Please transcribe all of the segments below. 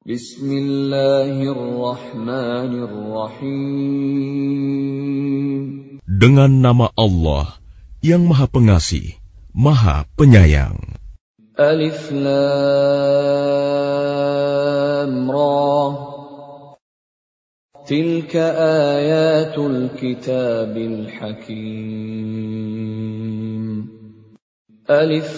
Bismillahirrahmanirrahim. Dengan nama Allah yang Maha Pengasih, Maha Penyayang. Alif Lam Ra. Tilka ayatul kitabil hakim. Alif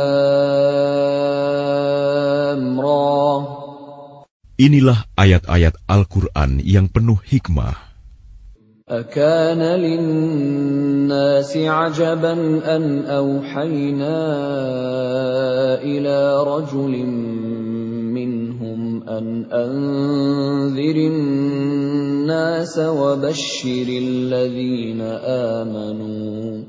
Lam Ra. Inilah ayat-ayat Al-Quran yang penuh hikmah. Akana linnasi ajaban an awhayna ila rajulin minhum an anzirin nasa wa bashiril ladhina amanu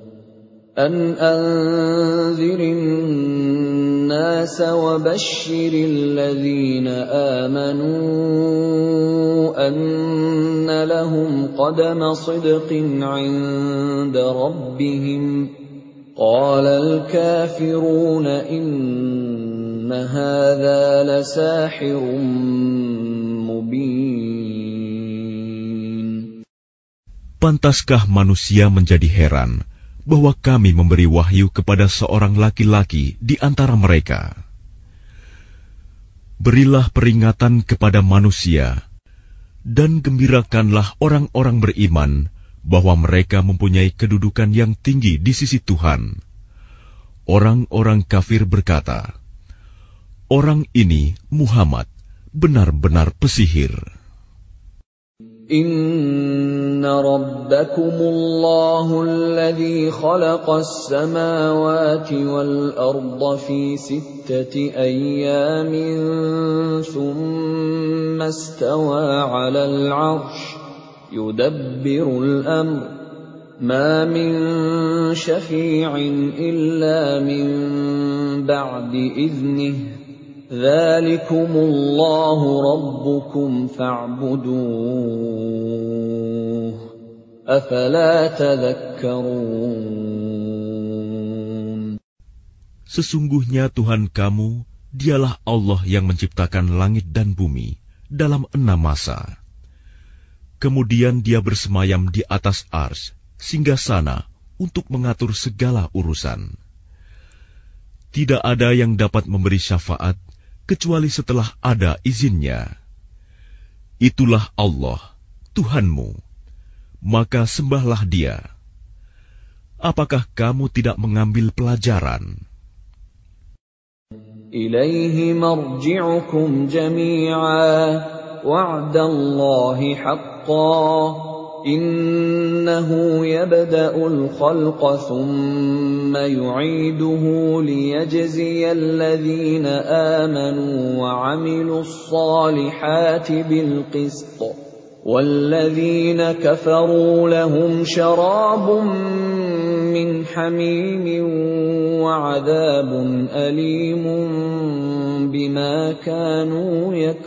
الناس وبشر الذين آمنوا أن لهم قدم صدق عند ربهم قال الكافرون إن هذا لساحر مبين. Pantaskah manusia menjadi heran bahwa kami memberi wahyu kepada seorang laki-laki di antara mereka? Berilah peringatan kepada manusia, dan gembirakanlah orang-orang beriman bahwa mereka mempunyai kedudukan yang tinggi di sisi Tuhan. Orang-orang kafir berkata, orang ini Muhammad benar-benar pesihir. Inna rabbakumullahu alladhi khalaqas samawati wal arda fi sittati ayyamin thumma istawa 'alal 'arsy yudabbirul amr ma min syafi'in illa min ba'di idhnihi Dzalikumullahu rabbukum fa'buduh. Afala tadhakkarun. Sesungguhnya Tuhan kamu, dialah Allah yang menciptakan langit dan bumi dalam 6 masa. Kemudian Dia bersemayam di atas arsy, singgasana untuk mengatur segala urusan. Tidak ada yang dapat memberi syafaat kecuali setelah ada izinnya. Itulah Allah, Tuhanmu, maka sembahlah Dia. Apakah kamu tidak mengambil pelajaran? Ilaihi marji'ukum jami'a wa'dallahi haqqan innahu yabda'ul khalqa thumma yu'iduhu liyajziyal ladhina amanu wa 'amilus salihati bil qist walladhina kafaru lahum syarabun min hamimin wa 'adzabun alimun bima kanu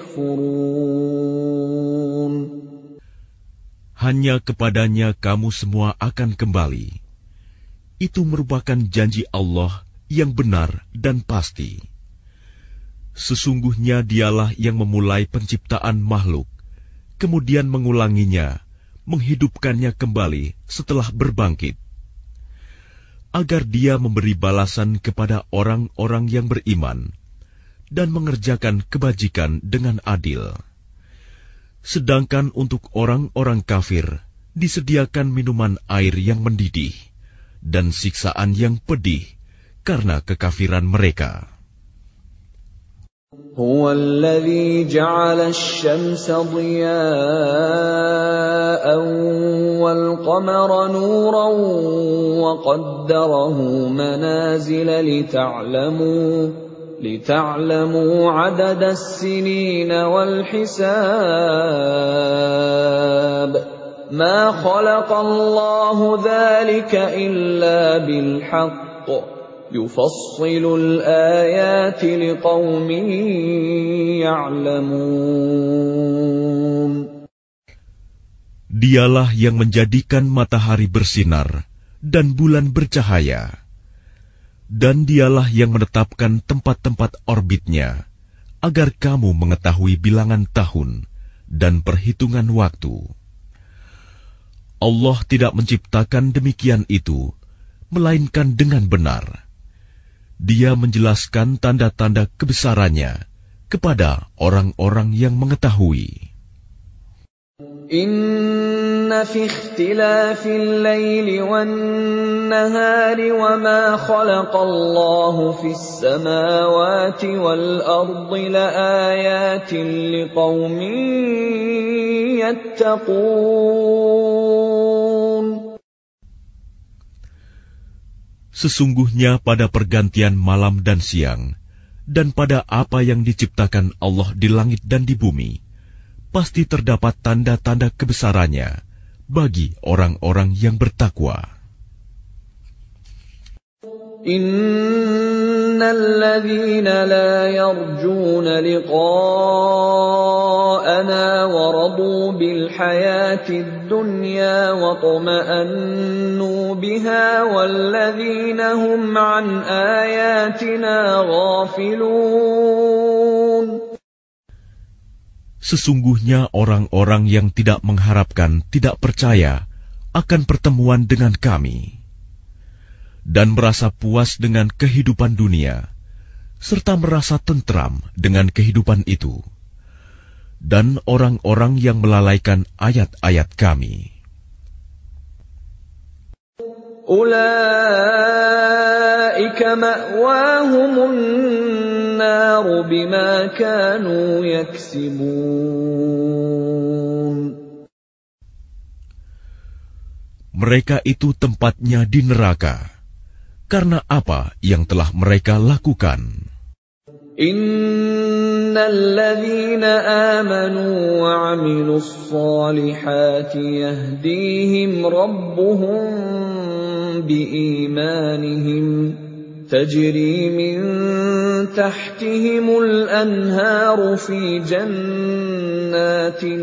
yakfurun. Hanya kepadanya kamu semua akan kembali. Itu merupakan janji Allah yang benar dan pasti. Sesungguhnya Dialah yang memulai penciptaan makhluk, kemudian mengulanginya, menghidupkannya kembali setelah berbangkit, agar Dia memberi balasan kepada orang-orang yang beriman dan mengerjakan kebajikan dengan adil. Sedangkan untuk orang-orang kafir disediakan minuman air yang mendidih dan siksaan yang pedih karena kekafiran mereka. Huwa alladhi ja'ala asy-syamsa diya'an wal qamara nuran wa qaddarahu manazila لتعلموا عدد السنين والحساب ما خلق الله ذلك إلا بالحق يفصل الآيات لقوم يعلمون. Dialah yang menjadikan matahari bersinar dan bulan bercahaya. Dan Dialah yang menetapkan tempat-tempat orbitnya agar kamu mengetahui bilangan tahun dan perhitungan waktu. Allah tidak menciptakan demikian itu, melainkan dengan benar. Dia menjelaskan tanda-tanda kebesarannya kepada orang-orang yang mengetahui. Inna fi ikhtilafil laili wan nahari wa ma khalaqallahu fis samawati wal ardi laayatin liqaumin yattaqun. Sesungguhnya pada pergantian malam dan siang, dan pada apa yang diciptakan Allah di langit dan di bumi, pasti terdapat tanda-tanda kebesarannya bagi orang-orang yang bertakwa. Innal ladzina la yarjuna liqa'ana wa radu bil hayatid dunya wa tuma'annu biha wal ladzina hum an ayatina ghafilun. Sesungguhnya orang-orang yang tidak mengharapkan, tidak percaya akan pertemuan dengan kami, dan merasa puas dengan kehidupan dunia, serta merasa tentram dengan kehidupan itu, dan orang-orang yang melalaikan ayat-ayat kami. Ulaika ma'wahumun naru bima kanu yaksibun. Mereka itu tempatnya di neraka, karena apa yang telah mereka lakukan. Innal ladzina amanu wa 'amilus solihati yahdihim rabbuhum biimanihim tajri min tahtihimul anharu fi jannatin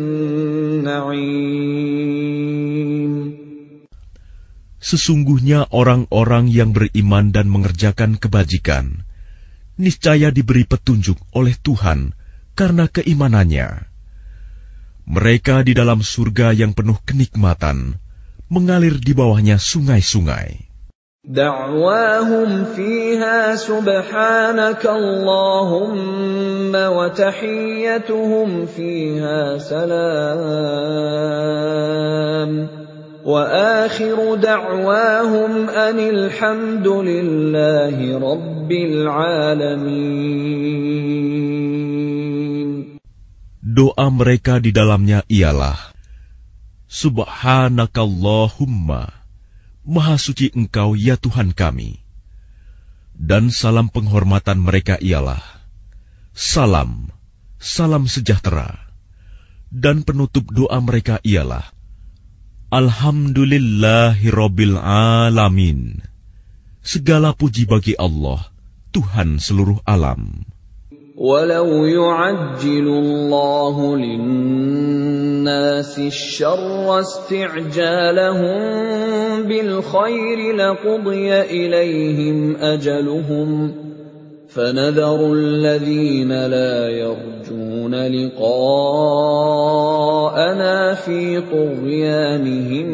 na'im. Sesungguhnya orang-orang yang beriman dan mengerjakan kebajikan, niscaya diberi petunjuk oleh Tuhan karena keimanannya. Mereka di dalam surga yang penuh kenikmatan, mengalir di bawahnya sungai-sungai. Da'wahum fiha subhanaka Allahumma wa tahiyyatuhum fiha salam. وآخر دعواهم أن الحمد لله رب العالمين. Doa mereka di dalamnya ialah, Subhanakallahumma, Maha suci Engkau ya Tuhan kami. Dan salam penghormatan mereka ialah, Salam, salam sejahtera. Dan penutup doa mereka ialah, Alhamdulillahirabbil alamin. Segala puji bagi Allah, Tuhan seluruh alam. Walau yu'ajjilu Allahu lin-nasi asy-syarra isti'jalahum bil khairi laqudiya ilaihim ajaluhum. فَنَذَرُ الَّذِينَ لَا يَرْجُونَ لِقَاءَنَا فِي طُغْيَانِهِمْ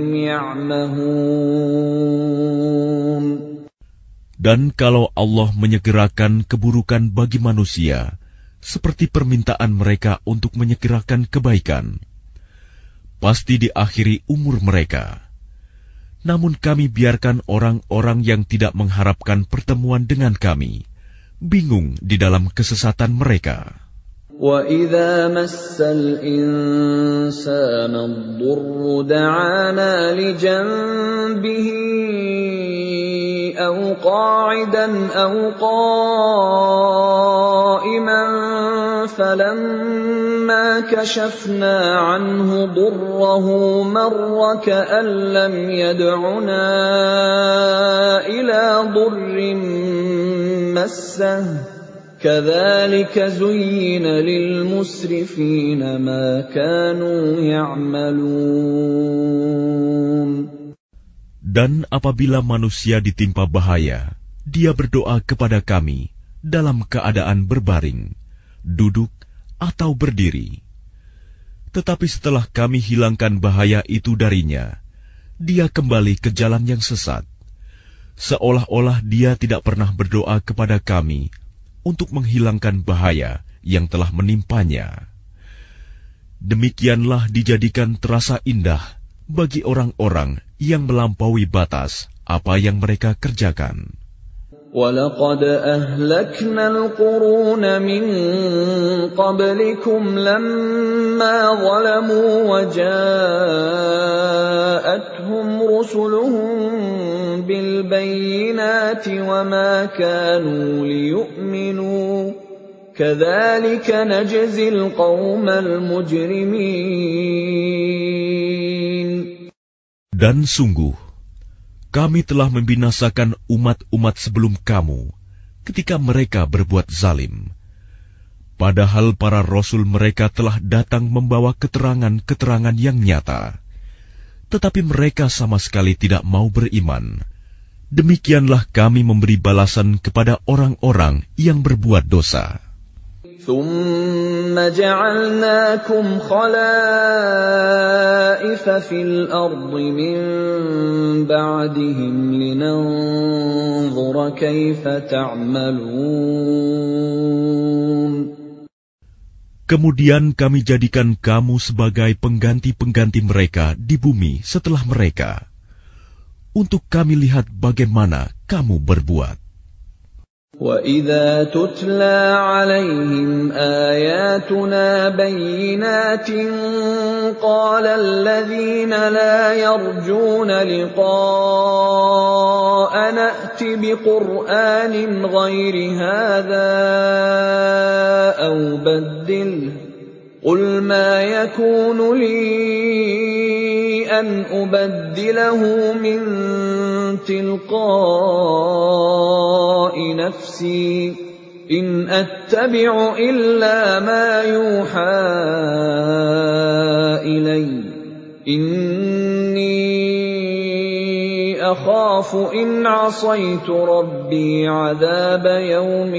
يَعْمَهُونَ. Dan kalau Allah menyegerakan keburukan bagi manusia, seperti permintaan mereka untuk menyegerakan kebaikan, pasti diakhiri umur mereka. Namun kami biarkan orang-orang yang tidak mengharapkan pertemuan dengan kami bingung di dalam kesesatan mereka. وَإِذَا مَسَّ الْإِنسَانَ الضُّرُّ دَعَانَا لِجَنبِهِ أَوْ قَاعِدًا أَوْ قَائِمًا فَلَمَّا كَشَفْنَا عَنْهُ ضُرَّهُ مَرَّ كَأَن لَّمْ يَدْعُنَا إِلَى ضُرٍّ مَّسَّهُ كَذَلِكَ زُيِّنَ لِلْمُسْرِفِينَ مَا كَانُوا يَعْمَلُونَ. Dan apabila manusia ditimpa bahaya, dia berdoa kepada kami dalam keadaan berbaring, duduk, atau berdiri. Tetapi setelah kami hilangkan bahaya itu darinya, dia kembali ke jalan yang sesat, seolah-olah dia tidak pernah berdoa kepada kami untuk menghilangkan bahaya yang telah menimpanya. Demikianlah dijadikan terasa indah bagi orang-orang yang melampaui batas apa yang mereka kerjakan. وَلَقَدْ أَهْلَكْنَا الْقُرُونَ مِنْ قَبْلِكُمْ لَمَّا ظَلَمُوا وَجَاءَتْهُمْ رُسُلُهُم بِالْبَيِّنَاتِ وَمَا كَانُوا لِيُؤْمِنُوا كَذَلِكَ نَجْزِي الْقَوْمَ الْمُجْرِمِينَ. Dan sungguh, kami telah membinasakan umat-umat sebelum kamu ketika mereka berbuat zalim. Padahal para rasul mereka telah datang membawa keterangan-keterangan yang nyata. Tetapi mereka sama sekali tidak mau beriman. Demikianlah kami memberi balasan kepada orang-orang yang berbuat dosa. ثُمَّ جَعَلْنَاكُمْ خَلَائِفَ فِي الْأَرْضِ مِنْ بَعْدِهِمْ لِنَنْظُرَ كَيْفَ تَعْمَلُونَ. Kemudian kami jadikan kamu sebagai pengganti-pengganti mereka di bumi setelah mereka, untuk kami lihat bagaimana kamu berbuat. وَإِذَا تُتْلَى عَلَيْهِمْ آيَاتُنَا بَيِّنَاتٍ قَالَ الَّذِينَ لَا يَرْجُونَ لِقَاءَنَا ائْتِ بِقُرْآنٍ غَيْرِ هَذَا أَوْ بَدِّلْهُ قُلْ مَا يَكُونُ لِي أَنْ أُبَدِّلَهُ مِنْ تِلْقَاءِ نَفْسِي إِنْ أَتَّبِعُ إِلَّا مَا يُوحَى إِلَيَّ إِنِّي أَخَافُ إِنْ عَصَيْتُ رَبِّي عَذَابَ يَوْمٍ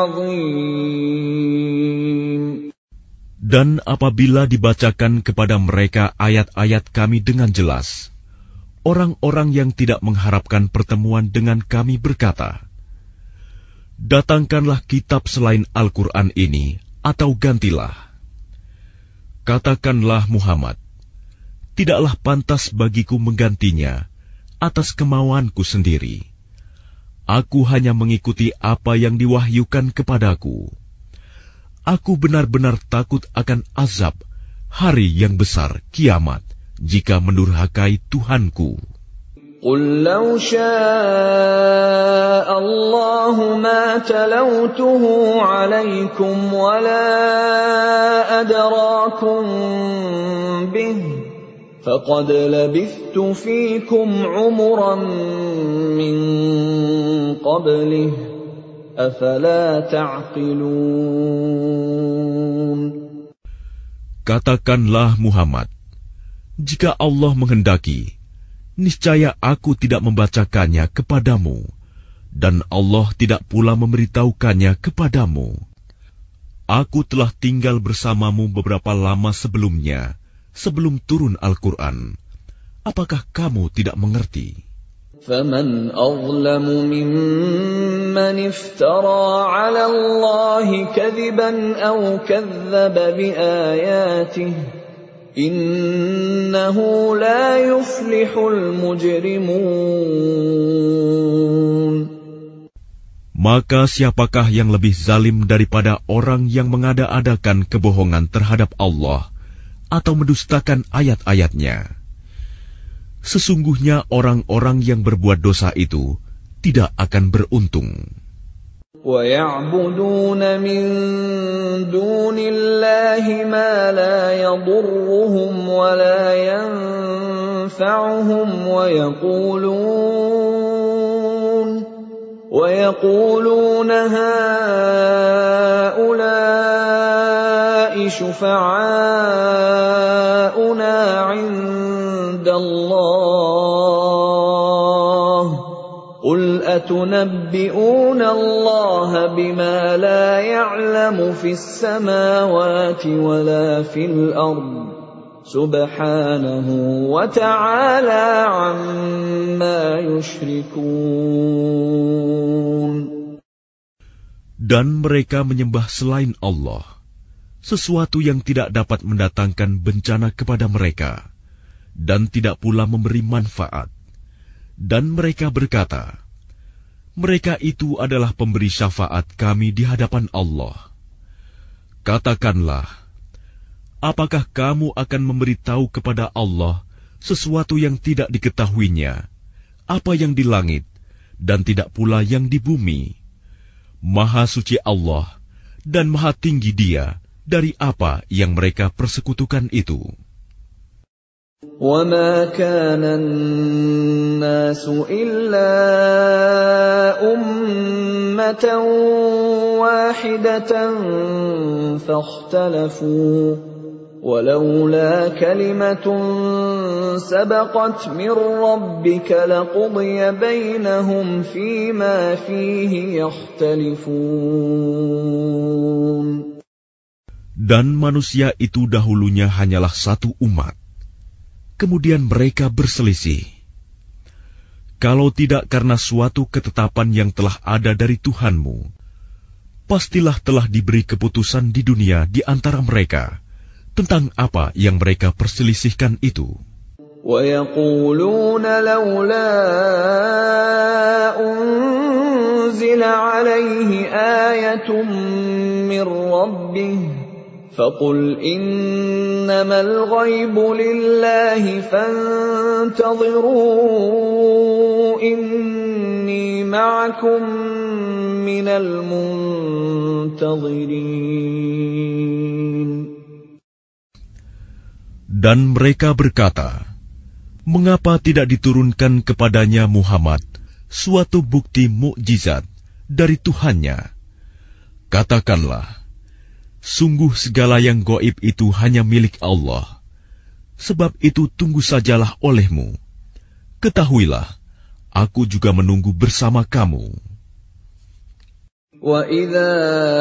عَظِيمٍ. Dan apabila dibacakan kepada mereka ayat-ayat kami dengan jelas, orang-orang yang tidak mengharapkan pertemuan dengan kami berkata, "Datangkanlah kitab selain Al-Quran ini, atau gantilah." Katakanlah Muhammad, "Tidaklah pantas bagiku menggantinya atas kemauanku sendiri. Aku hanya mengikuti apa yang diwahyukan kepadaku. Aku benar-benar takut akan azab hari yang besar kiamat jika mendurhakai Tuhanku." قُل لَّوْ شَاءَ اللَّهُ مَا تَلَوْتُهُ عَلَيْكُمْ وَلَا أَدْرَاكُمْ بِهِ فَقَدْ لَبِثْتُ فِيكُمْ عُمُرًا مِّن قَبْلِهِ أَفَلَا تَعْقِلُونَ. Katakanlah Muhammad, jika Allah menghendaki, niscaya aku tidak membacakannya kepadamu, dan Allah tidak pula memberitahukannya kepadamu. Aku telah tinggal bersamamu beberapa lama sebelumnya, sebelum turun Al-Quran. Apakah kamu tidak mengerti? فَمَنْ أَظْلَمُ مِمَّنِ افْتَرَى عَلَى اللَّهِ كَذِبًا أَوْ كَذَّبَ بِآيَاتِهِ إِنَّهُ لَا يُفْلِحُ الْمُجْرِمُونَ. Maka siapakah yang lebih zalim daripada orang yang mengada-adakan kebohongan terhadap Allah atau mendustakan ayat-ayatnya? Sesungguhnya orang-orang yang berbuat dosa itu tidak akan beruntung. وَيَعْبُدُونَ مِن دُونِ اللَّهِ مَا لَا يَضُرُّهُمْ وَلَا يَنفَعُهُمْ وَيَقُولُونَ هَٰؤُلَاءِ شُفَعَاؤُنَا عِندَ اللَّهِ قُلْ أَتُنَبِّئُونَ اللَّهَ بِمَا لَا يَعْلَمُ فِي السَّمَاوَاتِ وَلَا فِي الْأَرْضِ سُبْحَانَهُ وَتَعَالَى عَمَّا يُشْرِكُونَ. Dan mereka menyembah selain Allah sesuatu yang tidak dapat mendatangkan bencana kepada mereka dan tidak pula memberi manfaat. Dan mereka berkata, mereka itu adalah pemberi syafaat kami di hadapan Allah. Katakanlah, apakah kamu akan memberitahu kepada Allah sesuatu yang tidak diketahuinya, apa yang di langit dan tidak pula yang di bumi? Maha suci Allah dan maha tinggi Dia dari apa yang mereka persekutukan itu. وَمَا كَانَ النَّاسُ إِلَّا أُمَّةً وَاحِدَةً فَاخْتَلَفُوا وَلَوْلَا كَلِمَةٌ سَبَقَتْ مِنْ رَبِّكَ لَقُضِيَ بَيْنَهُمْ فِيمَا فِيهِ يَخْتَلِفُونَ. Dan manusia itu dahulunya hanyalah satu umat. Kemudian mereka berselisih. Kalau tidak karena suatu ketetapan yang telah ada dari Tuhanmu, pastilah telah diberi keputusan di dunia di antara mereka tentang apa yang mereka perselisihkan itu. وَيَقُولُونَ لَوْلَا أُنْزِلَ عَلَيْهِ آيَةٌ مِّن رَّبِّهِ فَقُلْ إِنَّمَا الْغَيْبُ لِلَّهِ فَانْتَظِرُوا إِنِّي مَعَكُمْ مِنَ الْمُنْتَظِرِينَ. Dan mereka berkata, mengapa tidak diturunkan kepadanya Muhammad suatu bukti mukjizat dari Tuhannya? Katakanlah, sungguh segala yang gaib itu hanya milik Allah. Sebab itu tunggu sajalah olehmu. Ketahuilah, aku juga menunggu bersama kamu. وَإِذَا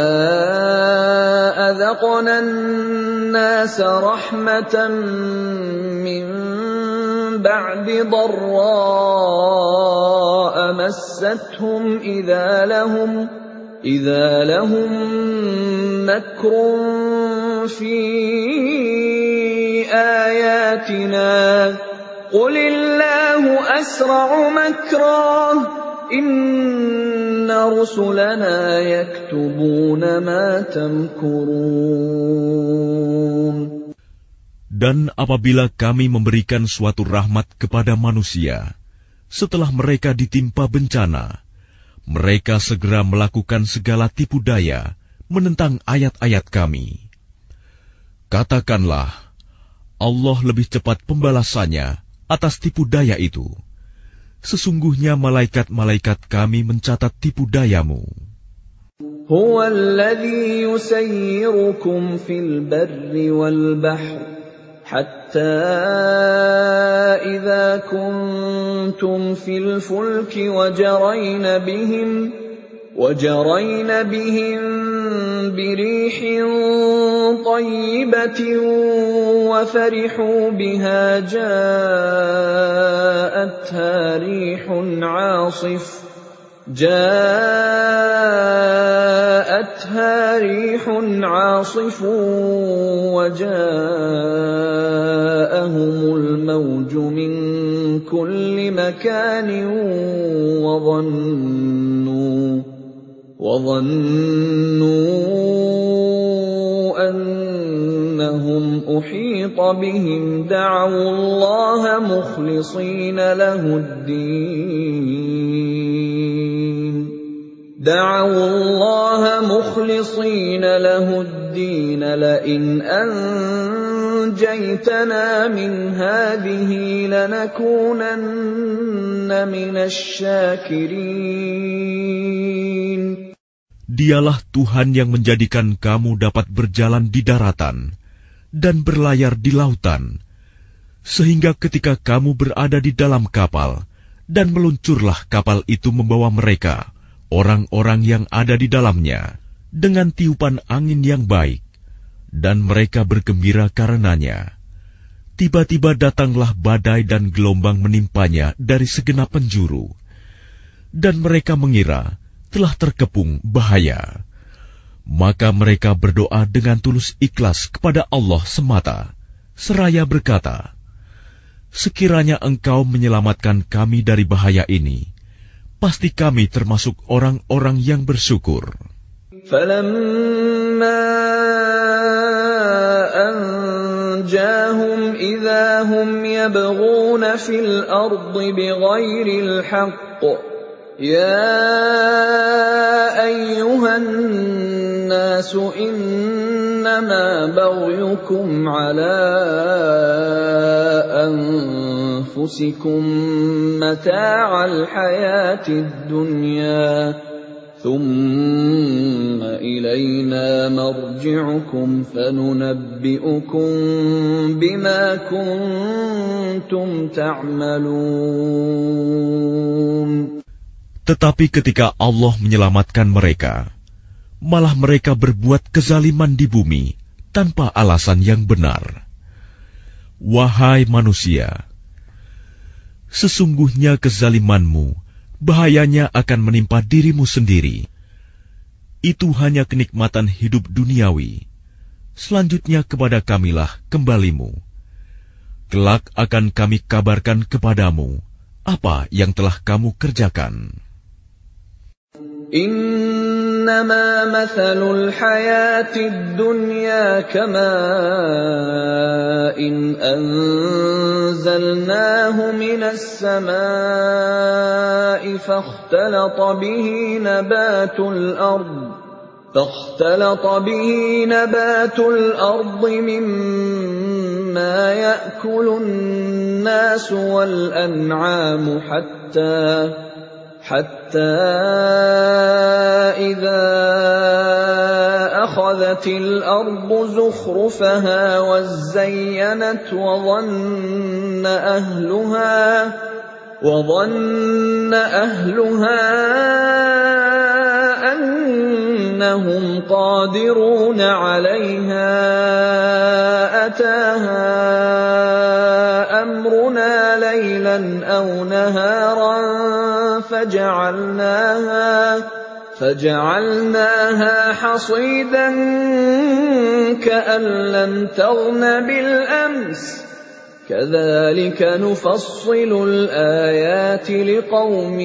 أَذَقْنَا النَّاسَ رَحْمَةً مِّن بَعْدِ ضَرَّاءَ مَسَّتْهُمْ إِذَا لَهُم مَّكْرٌ فِي آيَاتِنَا قُلِ اللَّهُ أَسْرَعُ مَكْرًا إِنَّ رُسُلَنَا يَكْتُبُونَ مَا تَمْكُرُونَ. Dan apabila kami memberikan suatu rahmat kepada manusia, setelah mereka ditimpa bencana, mereka segera melakukan segala tipu daya menentang ayat-ayat kami. Katakanlah, Allah lebih cepat pembalasannya atas tipu daya itu. Sesungguhnya malaikat-malaikat kami mencatat tipu dayamu. هُوَ الَّذِي يُسَيِّرُكُمْ فِي الْبَرِّ وَالْبَحْرِ حَتَّى إِذَا كُنْتُمْ فِي الْفُلْكِ وَجَرَيْنَ بِهِمْ بِرِيحٍ طَيِّبَةٍ وَفَرِحُوا بِهَا جَاءَتْهَا رِيحٌ عَاصِفٌ وَجَاءَهُمُ الْمَوْجُ مِنْ كُلِّ مَكَانٍ وَظَنُّوا أَنَّهُمْ أُحِيطَ بِهِمْ دَعَوُا اللَّهَ مُخْلِصِينَ لَهُ الدِّينَ لَئِنْ أَنْجَيْتَنَا مِنْ هَٰذِهِ لَنَكُونَنَّ مِنَ الشَّاكِرِينَ. Dialah Tuhan yang menjadikan kamu dapat berjalan di daratan dan berlayar di lautan, sehingga ketika kamu berada di dalam kapal Dan meluncurlah kapal itu membawa mereka, orang-orang yang ada di dalamnya, dengan tiupan angin yang baik, dan mereka bergembira karenanya. Tiba-tiba datanglah badai dan gelombang menimpanya dari segenap penjuru, dan mereka mengira telah terkepung bahaya. Maka mereka berdoa dengan tulus ikhlas kepada Allah semata, seraya berkata, "Sekiranya Engkau menyelamatkan kami dari bahaya ini, pasti kami termasuk orang-orang yang bersyukur." فَلَمَّا أَنْجَاهُمْ إِذَا هُمْ يَبْغُونَ فِي الْأَرْضِ بِغَيْرِ الْحَقِّ يَا أَيُّهَا النَّاسُ إِنَّمَا بَغْيُكُمْ عَلَىٰ أَنفُسِكُم مَّتَاعَ الْحَيَاةِ الدُّنْيَا ثُمَّ إِلَيْنَا مَرْجِعُكُمْ فَنُنَبِّئُكُم بِمَا كُنتُمْ تَعْمَلُونَ. Tetapi ketika Allah menyelamatkan mereka, malah mereka berbuat kezaliman di bumi tanpa alasan yang benar. Wahai manusia, sesungguhnya kezalimanmu bahayanya akan menimpa dirimu sendiri. Itu hanya kenikmatan hidup duniawi. Selanjutnya kepada Kamilah kembalimu. Kelak akan kami kabarkan kepadamu apa yang telah kamu kerjakan. إنما مثل الحياة الدنيا كماء أنزلناه من السماء فاختلط به نبات الأرض مما يأكل الناس والأنعام حتى إذا أخذت الأرض زخرفها وزينت وظن أهلها أنهم قادرون عليها أتاها أمرنا ليلا أو نهارا فجعلناها حصيدا كأن لم تغن بالأمس كذلك نفصل الآيات لقوم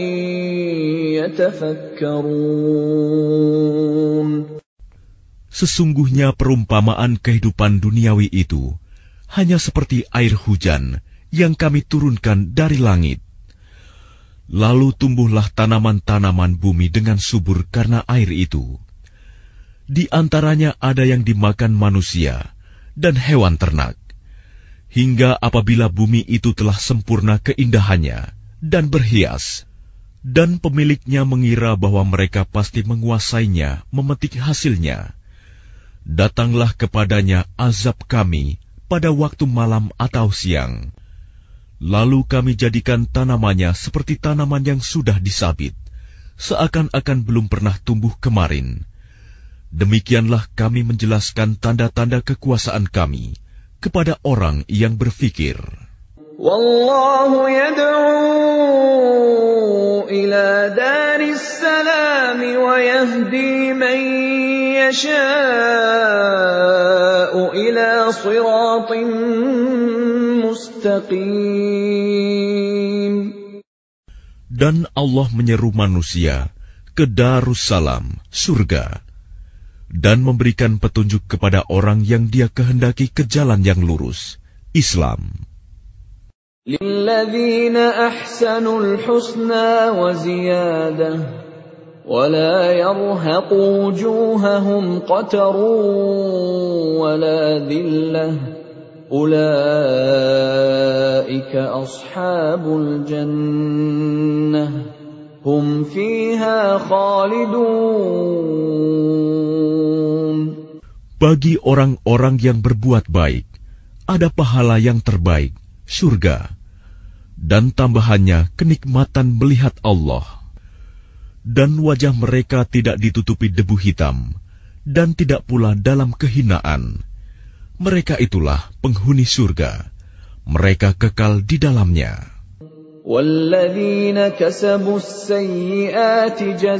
يتفكرون. Sesungguhnya perumpamaan kehidupan duniawi itu hanya seperti air hujan yang kami turunkan dari langit. Lalu tumbuhlah tanaman-tanaman bumi dengan subur karena air itu. Di antaranya ada yang dimakan manusia dan hewan ternak. Hingga apabila bumi itu telah sempurna keindahannya dan berhias, dan pemiliknya mengira bahwa mereka pasti menguasainya, memetik hasilnya, datanglah kepadanya azab kami pada waktu malam atau siang. Lalu kami jadikan tanamannya seperti tanaman yang sudah disabit, seakan-akan belum pernah tumbuh kemarin. Demikianlah kami menjelaskan tanda-tanda kekuasaan kami kepada orang yang berfikir. Wallahu yad'u ila daris salam wa yahdi man yasha'u ila siratin mustaqim. Dan Allah menyeru manusia ke Darussalam, surga, dan memberikan petunjuk kepada orang yang Dia kehendaki ke jalan yang lurus, Islam. Lilladzina ahsanul husna wa ziyadah wa la yarhaqu wujuhahum qatarun wa la dhillah ulaika ashabul jannah hum fiha khalidun. Bagi orang-orang yang berbuat baik, ada pahala yang terbaik, surga, dan tambahannya kenikmatan melihat Allah. Dan wajah mereka tidak ditutupi debu hitam, dan tidak pula dalam kehinaan. Mereka itulah penghuni surga. Mereka kekal di dalamnya. وَالَّذِينَ كَسَبُوا السَّيِّئَاتِ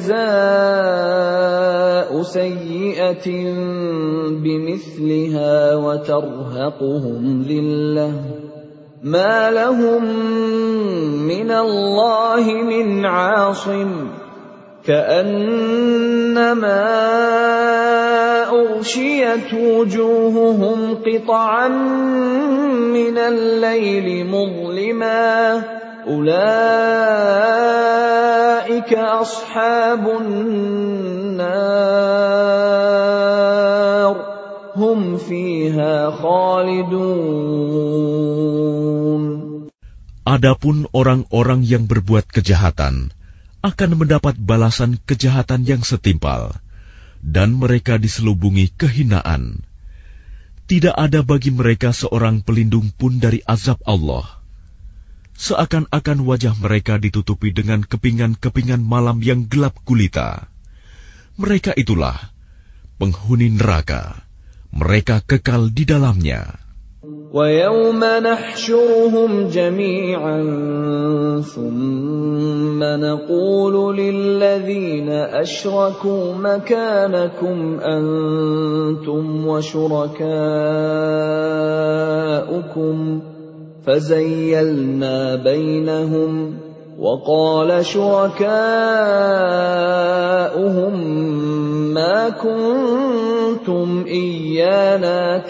جَزَاءُ سَيِّئَةٍ بِمِثْلِهَا وَتَرْهَقُهُمْ ذِلَّةٌ مَا لَهُم مِّنَ اللَّهِ مِنْ عَاصِمٍ كَأَنَّمَا أُغْشِيَتْ وُجُوهُهُمْ قِطَعًا مِّنَ اللَّيْلِ مُظْلِمًا أُولَئِكَ أَصْحَابُ النَّارِ هُمْ فِيهَا خَالِدُونَ. Adapun orang-orang yang berbuat kejahatan akan mendapat balasan kejahatan yang setimpal, dan mereka diselubungi kehinaan. Tidak ada bagi mereka seorang pelindung pun dari azab Allah. Seakan-akan wajah mereka ditutupi dengan kepingan-kepingan malam yang gelap gulita. Mereka itulah penghuni neraka. Mereka kekal di dalamnya. وَيَوْمَ نَحْشُرُهُمْ جَمِيعًا ثُمَّ نَقُولُ لِلَّذِينَ أَشْرَكُوا مَكَانَكُمْ أَنْتُمْ وَشُرَكَاؤُكُمْ فَزَيَّلْنَا بَيْنَهُمْ وَقَالَ شُرَكَاؤُهُمْ مَا كُنتُمْ إِيَّانَا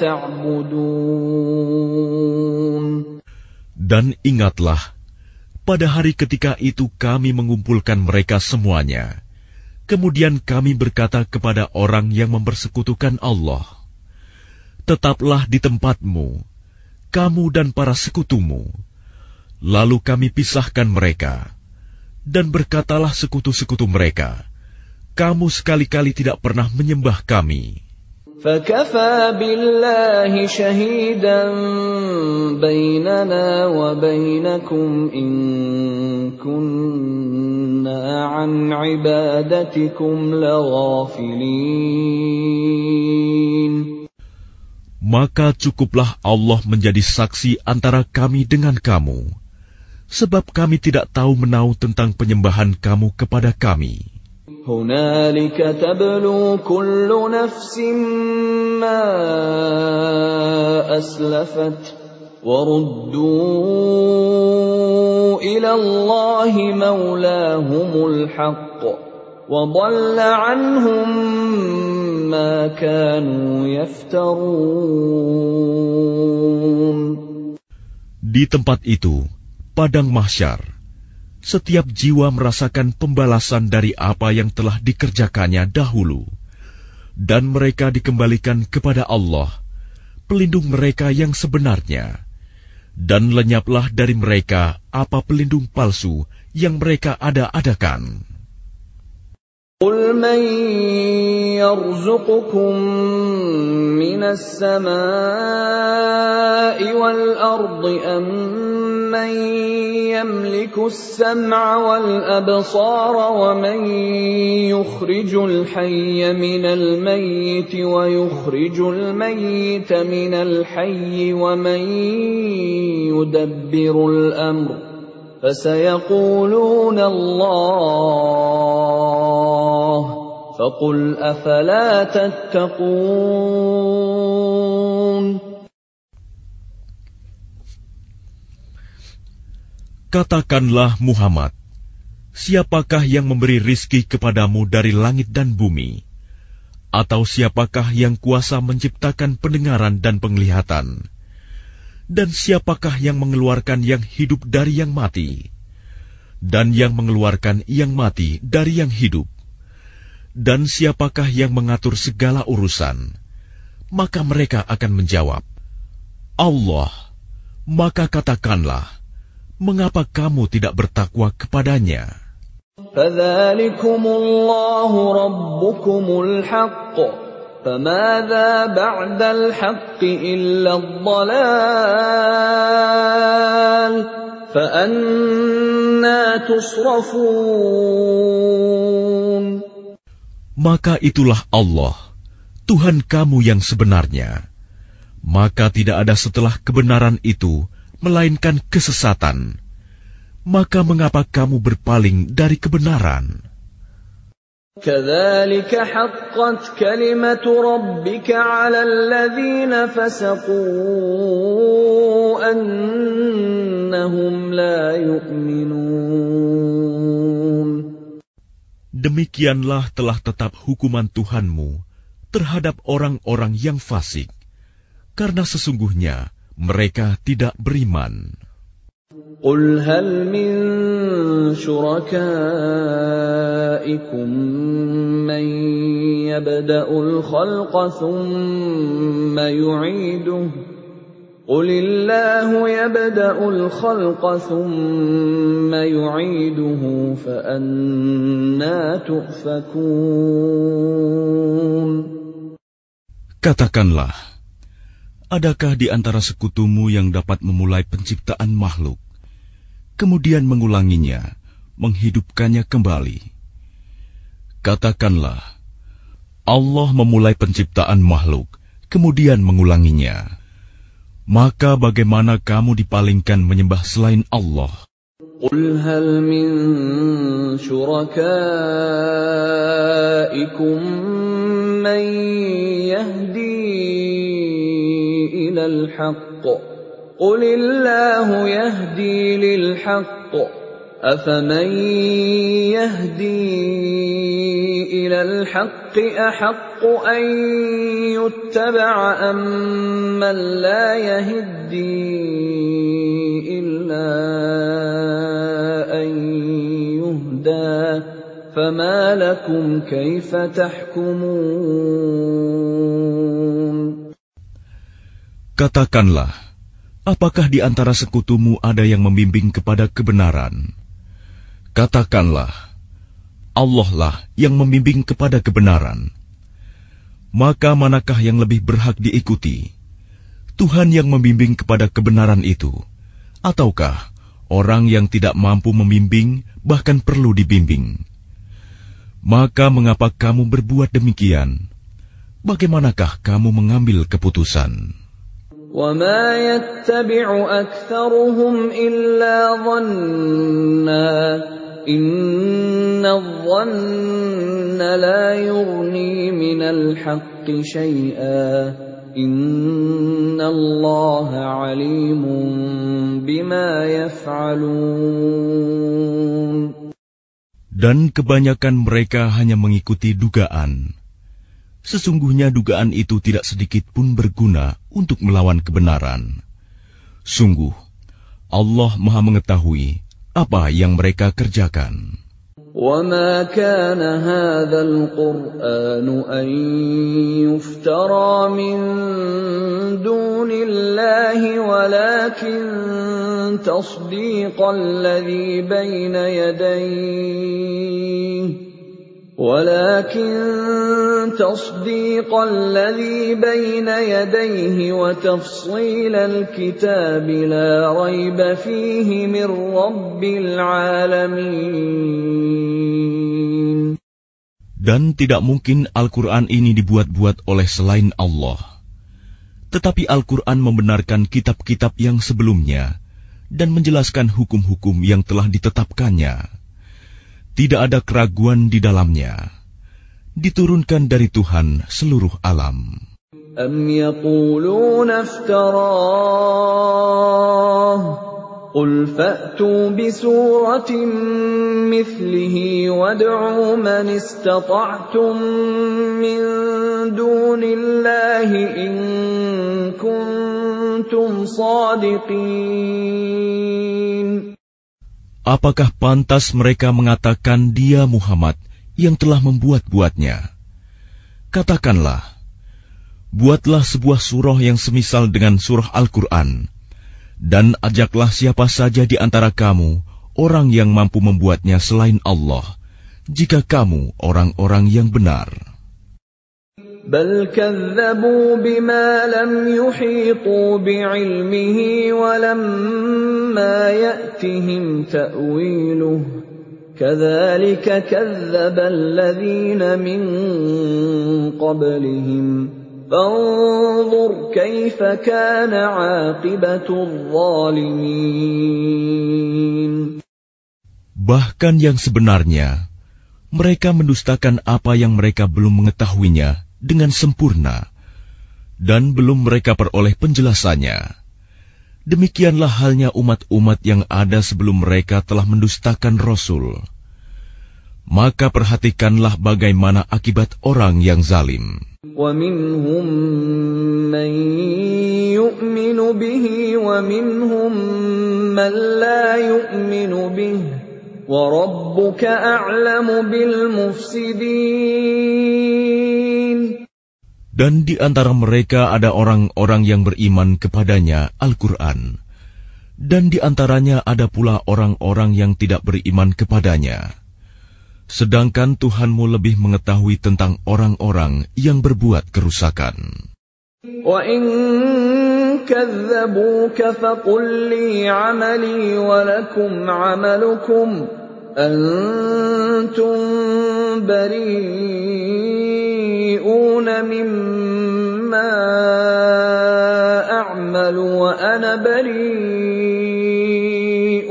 تَعْبُدُونَ. Dan ingatlah, pada hari ketika itu kami mengumpulkan mereka semuanya. Kemudian kami berkata kepada orang yang mempersekutukan Allah, tetaplah di tempatmu, kamu dan para sekutumu. Lalu kami pisahkan mereka, dan berkatalah sekutu-sekutu mereka, kamu sekali-kali tidak pernah menyembah kami. فَكَفَى بِاللَّهِ شَهِيدًا بَيْنَنَا وَبَيْنَكُمْ إِن كُنَّا عَنْ عِبَادَتِكُمْ لَغَافِلِينَ. Maka cukuplah Allah menjadi saksi antara kami dengan kamu, sebab kami tidak tahu menau tentang penyembahan kamu kepada kami. هُنَالِكَ تَبْلُو كُلُّ نَفْسٍ مَّا أَسْلَفَتْ وَرُدُّوا إِلَى اللَّهِ مَوْلَاهُمُ الْحَقِّ وَضَلَّ عَنْهُم مَّا كَانُوا يَفْتَرُونَ. Di tempat itu, padang mahsyar, setiap jiwa merasakan pembalasan dari apa yang telah dikerjakannya dahulu, dan mereka dikembalikan kepada Allah, pelindung mereka yang sebenarnya, dan lenyaplah dari mereka apa pelindung palsu yang mereka ada-adakan. قُلْ مَنْ يَرْزُقُكُمْ مِنَ السَّمَاءِ وَالْأَرْضِ أَمَّنْ يَمْلِكُ السَّمْعَ وَالْأَبْصَارَ وَمَنْ يُخْرِجُ الْحَيَّ مِنَ الْمَيِّتِ وَيُخْرِجُ الْمَيِّتَ مِنَ الْحَيِّ وَمَنْ يُدَبِّرُ الْأَمْرَ فَسَيَقُولُونَ اللَّهُ فَقُلْ أَفَلَا تَتَّقُونَ. Katakanlah Muhammad, siapakah yang memberi rizki kepadamu dari langit dan bumi? Atau siapakah yang kuasa menciptakan pendengaran dan penglihatan? Dan siapakah yang mengeluarkan yang hidup dari yang mati? Dan yang mengeluarkan yang mati dari yang hidup? Dan siapakah yang mengatur segala urusan? Maka mereka akan menjawab, Allah. Maka katakanlah, mengapa kamu tidak bertakwa kepadanya? فَذَلِكُمُ اللَّهُ رَبُّكُمُ الْحَقُّ فَمَاذَا بَعْدَ الْحَقِّ إِلَّا الضَّلَالُ فَأَنَّى تُصْرَفُونَ Maka itulah Allah, Tuhan kamu yang sebenarnya. Maka tidak ada setelah kebenaran itu, melainkan kesesatan. Maka mengapa kamu berpaling dari kebenaran? كَذَلِكَ حَقَّتْ كَلِمَةُ رَبِّكَ عَلَى الَّذِينَ فَسَقُوا أَنَّهُمْ لَا يُؤْمِنُونَ Demikianlah telah tetap hukuman Tuhanmu terhadap orang-orang yang fasik, karena sesungguhnya mereka tidak beriman. قُلْ هَلْ مِن شُرَكَائِكُم مَّن يَبْدَأُ الْخَلْقَ ثُمَّ يُعِيدُهُ قُلِ اللَّهُ يَبْدَأُ الْخَلْقَ ثُمَّ يُعِيدُهُ فَأَنَّىٰ تُؤْفَكُونَ Katakanlah, adakah di antara sekutumu yang dapat memulai penciptaan makhluk, kemudian mengulanginya, menghidupkannya kembali? Katakanlah, Allah memulai penciptaan makhluk, kemudian mengulanginya. Maka bagaimana kamu dipalingkan menyembah selain Allah? قُلْ هَلْ مِن شُرَكَائِكُم مَّن يَهْدِي إِلَى الْحَقِّ قُلِ اللَّهُ يَهْدِي لِلْحَقِّ أَفَمَن يَهْدِي إِلَى الْحَقِّ أَحَقُّ أَن يُتَّبَعَ أَمَّن لَّا يَهِدِّي إِلَّا أَن يُهْدَىٰ فَمَا لَكُمْ كَيْفَ تَحْكُمُونَ Katakanlah, apakah di antara sekutumu ada yang membimbing kepada kebenaran? Katakanlah, Allah lah yang membimbing kepada kebenaran. Maka manakah yang lebih berhak diikuti? Tuhan yang membimbing kepada kebenaran itu, ataukah orang yang tidak mampu membimbing, bahkan perlu dibimbing? Maka mengapa kamu berbuat demikian? Bagaimanakah kamu mengambil keputusan? وَمَا يَتَّبِعُ أَكْثَرُهُمْ إِلَّا ظَنًّا إِنَّ الظَّنَّ لَا يُغْنِي مِنَ الْحَقِّ شَيْئًا إِنَّ اللَّهَ عَلِيمٌ بِمَا يَفْعَلُونَ Dan kebanyakan mereka hanya mengikuti dugaan. Sesungguhnya dugaan itu tidak sedikit pun berguna untuk melawan kebenaran. Sungguh, Allah Maha mengetahui apa yang mereka kerjakan. وَمَا كَانَ هَٰذَا الْقُرْآنُ أَن يُفْتَرَىٰ مِن دُونِ اللَّهِ وَلَٰكِن تَصْدِيقَ الَّذِي بَيْنَ يَدَيْهِ وَتَفْصِيلَ الْكِتَابِ لَا رَيْبَ فِيهِ مِن رَّبِّ الْعَالَمِينَ Dan tidak mungkin Al-Quran ini dibuat-buat oleh selain Allah. Tetapi Al-Quran membenarkan kitab-kitab yang sebelumnya dan menjelaskan hukum-hukum yang telah ditetapkannya. Tidak ada keraguan di dalamnya. Diturunkan dari Tuhan seluruh alam. أَمْ يَقُولُونَ افْتَرَاهُ قُلْ فَأْتُوا بِسُورَةٍ مِّثْلِهِ وَادْعُوا مَنِ اسْتَطَعْتُم مِّن دُونِ اللَّهِ إِن كُنتُمْ صَادِقِينَ Apakah pantas mereka mengatakan Dia Muhammad yang telah membuat-buatnya? Katakanlah, buatlah sebuah surah yang semisal dengan surah Al-Quran, dan ajaklah siapa saja di antara kamu, orang yang mampu membuatnya selain Allah, jika kamu orang-orang yang benar. بل كذبوا بما لم يحيطوا بعلمه ولما يأتهم تأويله كذلك كذب الذين من قبلهم فانظر كيف كان عاقبة الظالمين. Bahkan yang sebenarnya, mereka mendustakan apa yang mereka belum mengetahuinya dengan sempurna, dan belum mereka peroleh penjelasannya. Demikianlah halnya umat-umat yang ada sebelum mereka telah mendustakan Rasul. Maka perhatikanlah bagaimana akibat orang yang zalim. وَمِنْهُمْ مَنْ يُؤْمِنُ بِهِ وَمِنْهُمْ مَنْ لَا يُؤْمِنُ بِهِ وَرَبُّكَ أَعْلَمُ بِالْمُفْسِدِينَ. Dan di antara mereka ada orang-orang yang beriman kepadanya Al-Quran, dan di antaranya ada pula orang-orang yang tidak beriman kepadanya. Sedangkan Tuhanmu lebih mengetahui tentang orang-orang yang berbuat kerusakan. وَإِن كَذَّبُوكَ فَقُل لِّي عَمَلِي وَلَكُمْ عَمَلُكُمْ أَنتُم بَرِيئُونَ مِمَّا أَعْمَلُ وَأَنَا بَرِيءٌ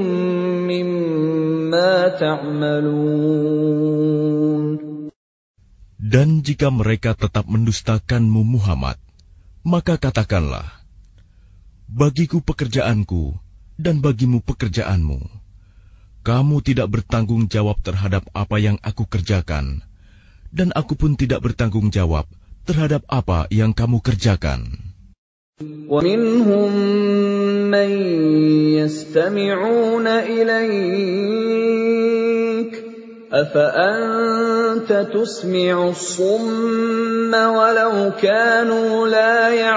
مِّمَّا تَعْمَلُونَ. Dan jika mereka tetap mendustakanmu Muhammad, maka katakanlah, bagiku pekerjaanku dan bagimu pekerjaanmu. Kamu tidak bertanggung jawab terhadap apa yang aku kerjakan, dan aku pun tidak bertanggung jawab terhadap apa yang kamu kerjakan. وَمِنْهُمْ مَنْ يَسْتَمِعُونَ إِلَيْكَ أَفَأَنْتَ تُسْمِعُ الصُّمَّ وَلَوْ كَانُوا لَا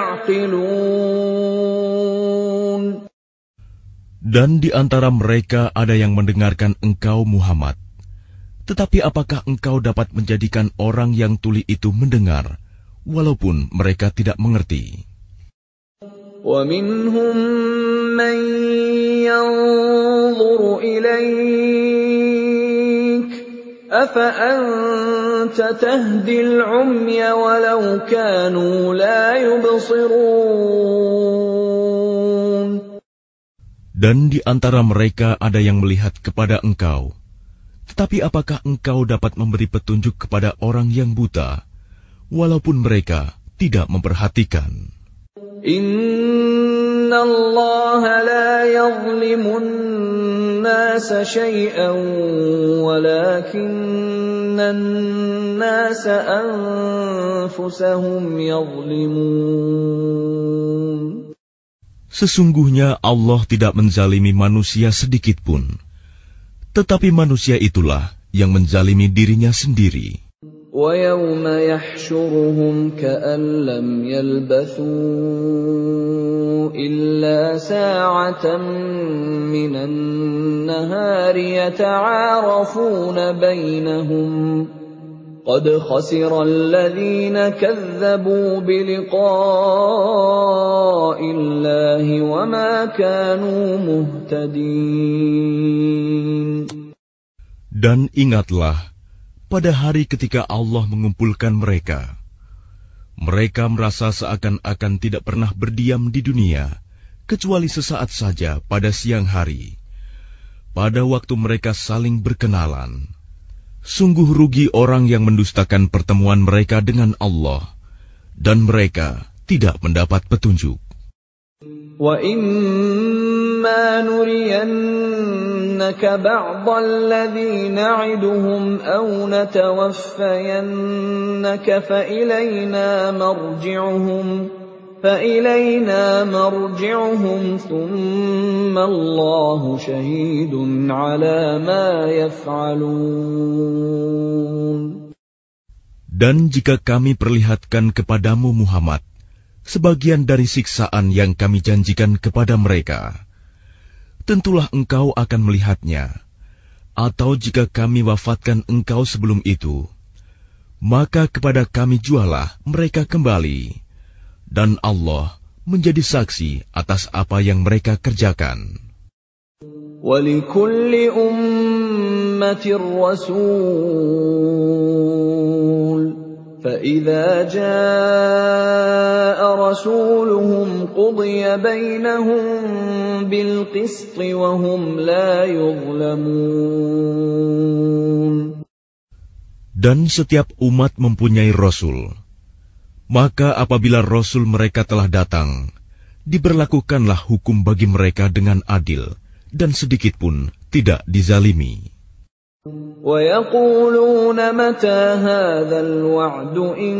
يَعْقِلُونَ. Dan di antara mereka ada yang mendengarkan engkau Muhammad. Tetapi apakah engkau dapat menjadikan orang yang tuli itu mendengar, walaupun mereka tidak mengerti? وَمِنْهُمْ مَنْ يَنْظُرُ إِلَيْكَ أَفَأَنْتَ تَهْدِي الْعُمْيَ وَلَوْ كَانُوا لَا يُبْصِرُونَ. Dan di antara mereka ada yang melihat kepada engkau. Tetapi apakah engkau dapat memberi petunjuk kepada orang yang buta, walaupun mereka tidak memperhatikan? Inna Allah la yazlimun nasa shay'an walakinnan nasa anfusahum yazlimun. Sesungguhnya Allah tidak menzalimi manusia sedikit pun, tetapi manusia itulah yang menzalimi dirinya sendiri. وَيَوْمَ يَحْشُرُهُمْ كَأَن لَّمْ يَلْبَثُوا إِلَّا سَاعَةً مِّنَ النَّهَارِ يَتَعَارَفُونَ بَيْنَهُمْ قَدْ خَسِرَ الَّذِينَ كَذَّبُوا بِلِقَاءِ اللَّهِ وَمَا كَانُوا مُهْتَدِينَ. Dan ingatlah, pada hari ketika Allah mengumpulkan mereka, mereka merasa seakan-akan tidak pernah berdiam di dunia, kecuali sesaat saja pada siang hari, pada waktu mereka saling berkenalan. Sungguh rugi orang yang mendustakan pertemuan mereka dengan Allah, dan mereka tidak mendapat petunjuk. وَإِمَّا نُرِيَنَّكَ بَعْضَ الَّذِي نَعِدُهُمْ أَوْ نَتَوَفَّيَنَّكَ فَإِلَيْنَا مَرْجِعُهُمْ ثُمَّ اللَّهُ شَهِيدٌ عَلَى مَا يَفْعَلُونَ. Dan jika kami perlihatkan kepadamu Muhammad sebagian dari siksaan yang kami janjikan kepada mereka, tentulah engkau akan melihatnya. Atau jika kami wafatkan engkau sebelum itu, maka kepada kami jualah mereka kembali, dan Allah menjadi saksi atas apa yang mereka kerjakan. وَلِكُلِّ أُمَّةٍ رَّسُولٌ فَإِذَا جَاءَ رَسُولُهُمْ قُضِيَ بَيْنَهُم بِالْقِسْطِ وَهُمْ لَا يُظْلَمُونَ. Dan setiap umat mempunyai Rasul. Maka apabila Rasul mereka telah datang, diberlakukanlah hukum bagi mereka dengan adil, dan sedikit pun tidak dizalimi. وَيَقُولُونَ مَتَى هَذَا الْوَعْدُ إِن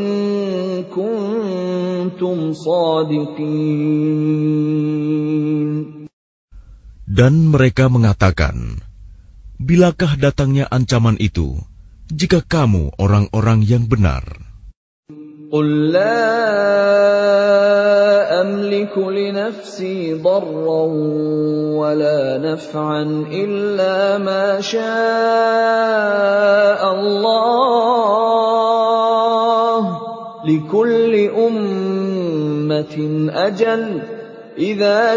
كُنتُمْ صَادِقِينَ. Dan mereka mengatakan, bilakah datangnya ancaman itu, jika kamu orang-orang yang benar? قُل لَّا أَمْلِكُ لِنَفْسِي ضَرًّا وَلَا نَفْعًا إِلَّا مَا شَاءَ اللَّهُ ۗ لِكُلِّ أُمَّةٍ أَجَلٌ ۖ إِذَا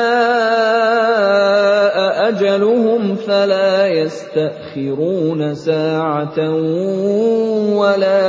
جَاءَ أَجَلُهُمْ فَلَا يَسْتَأْخِرُونَ سَاعَةً وَلَا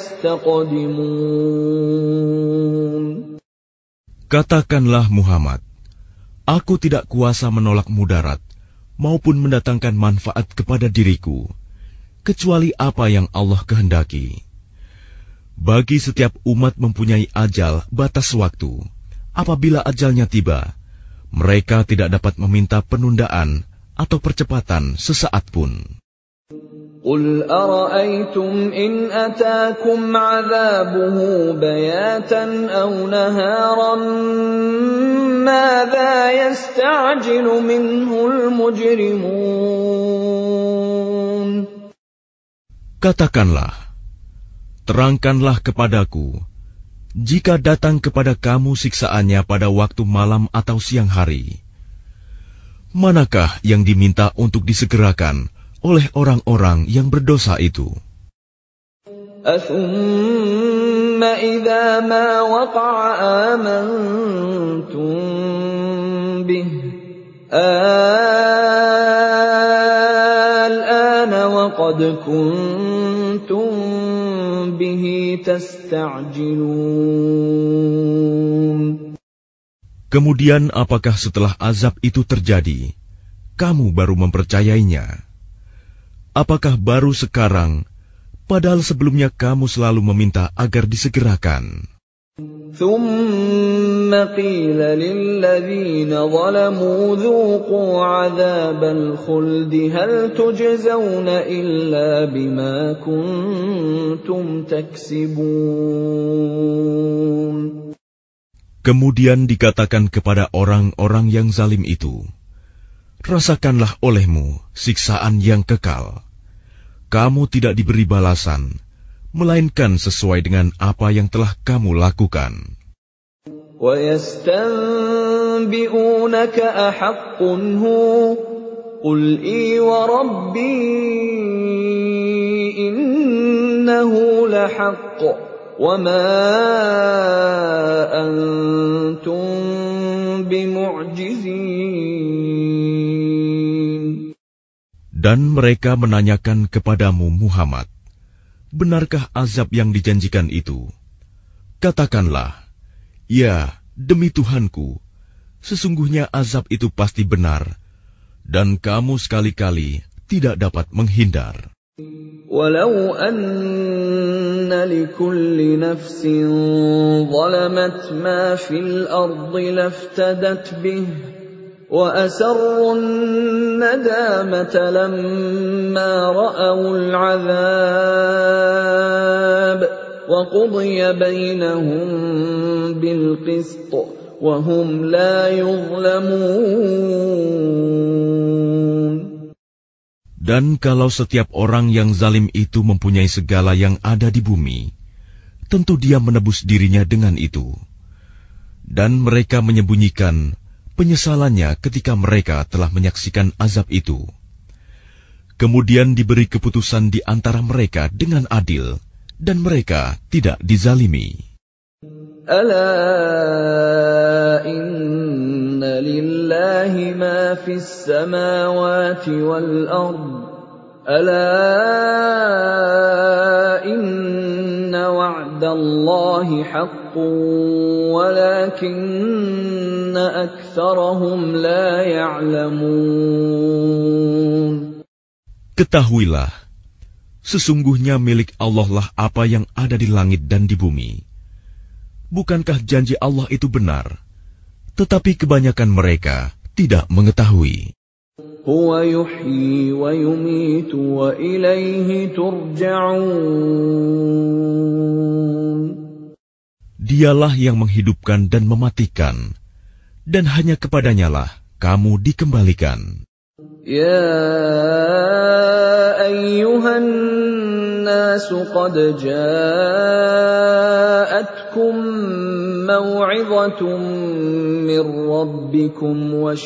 يَسْتَقْدِمُونَ. Katakanlah Muhammad, aku tidak kuasa menolak mudarat maupun mendatangkan manfaat kepada diriku, kecuali apa yang Allah kehendaki. Bagi setiap umat mempunyai ajal batas waktu. Apabila ajalnya tiba, mereka tidak dapat meminta penundaan atau percepatan sesaat pun. قُلْ أَرَأَيْتُمْ إِنْ أَتَاكُمْ عَذَابُهُ بَيَاتًا أَوْ نَهَارًا مَاذَا يَسْتَعْجِلُ مِنْهُ الْمُجْرِمُونَ. Katakanlah, terangkanlah kepadaku, jika datang kepada kamu siksaannya pada waktu malam atau siang hari, manakah yang diminta untuk disegerakan oleh orang-orang yang berdosa itu? أَثُمَّ إِذَا مَا وَقَعَ آمَنْتُمْ بِهِ الْآنَ وَقَدْ كُنْتُمْ بِهِ تَسْتَعْجِلُونَ. Kemudian apakah setelah azab itu terjadi, kamu baru mempercayainya? Apakah baru sekarang, padahal sebelumnya kamu selalu meminta agar disegerakan? ثُمَّ قِيلَ لِلَّذِينَ ظَلَمُوا ذُوقُوا عَذَابَ الْخُلْدِ هَلْ تُجْزَوْنَ إِلَّا بِمَا كُنتُمْ تَكْسِبُونَ. Kemudian dikatakan kepada orang-orang yang zalim itu, rasakanlah olehmu siksaan yang kekal. Kamu tidak diberi balasan, melainkan sesuai dengan apa yang telah kamu lakukan. وَيَسْتَنبِئُونَكَ أَحَقٌّ هُوَ قُلْ إِي وَرَبِّي إِنَّهُ لَحَقٌّ وَمَا أَنْتُمْ بِمُعْجِزِينَ. Dan mereka menanyakan kepadamu Muhammad, benarkah azab yang dijanjikan itu? Katakanlah, ya, demi Tuhanku, sesungguhnya azab itu pasti benar, dan kamu sekali-kali tidak dapat menghindar. وَلَوْ أَنَّ لِكُلِّ نَفْسٍ ظَلَمَتْ مَا فِي الْأَرْضِ لَافْتَدَتْ بِهِ وَأَسَرُّوا النَّدَامَةَ لَمَّا رَأَوُا الْعَذَابَ وَقُضِيَ بَيْنَهُم بِالْقِسْطِ وَهُمْ لَا يُظْلَمُونَ. Dan kalau setiap orang yang zalim itu mempunyai segala yang ada di bumi, tentu dia menebus dirinya dengan itu. Dan mereka menyembunyikan penyesalannya ketika mereka telah menyaksikan azab itu. Kemudian diberi keputusan di antara mereka dengan adil, dan mereka tidak dizalimi. Ala inna lillahi ma fis samawati wal ard. Ala inna wa'dallahi haqqun walakinna aktsarahum la ya'lamun. Ketahuilah, sesungguhnya milik Allah lah apa yang ada di langit dan di bumi. Bukankah janji Allah itu benar? Tetapi kebanyakan mereka tidak mengetahui. Huwa yuhyi wa yumitu wa ilaihi turja'un. Dialah yang menghidupkan dan mematikan, dan hanya kepadanyalah kamu dikembalikan. Ya ayyuhan nasu qad ja'atkum maw'izatun min rabbikum wa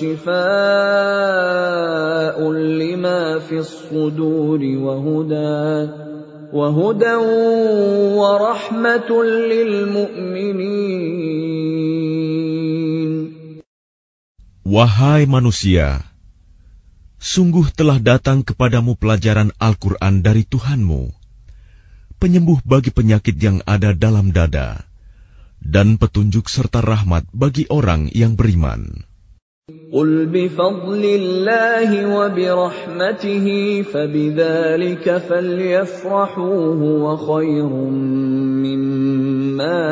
shifaa'un lima fis suduri wa hudan wa rahmatun lil mu'minin. Wahai manusia, sungguh telah datang kepadamu pelajaran Al-Quran dari Tuhanmu, penyembuh bagi penyakit yang ada dalam dada, dan petunjuk serta rahmat bagi orang yang beriman. Qul bifadlillahi wa birahmatihi fabidzalika falyafrahu huwa khairum mimma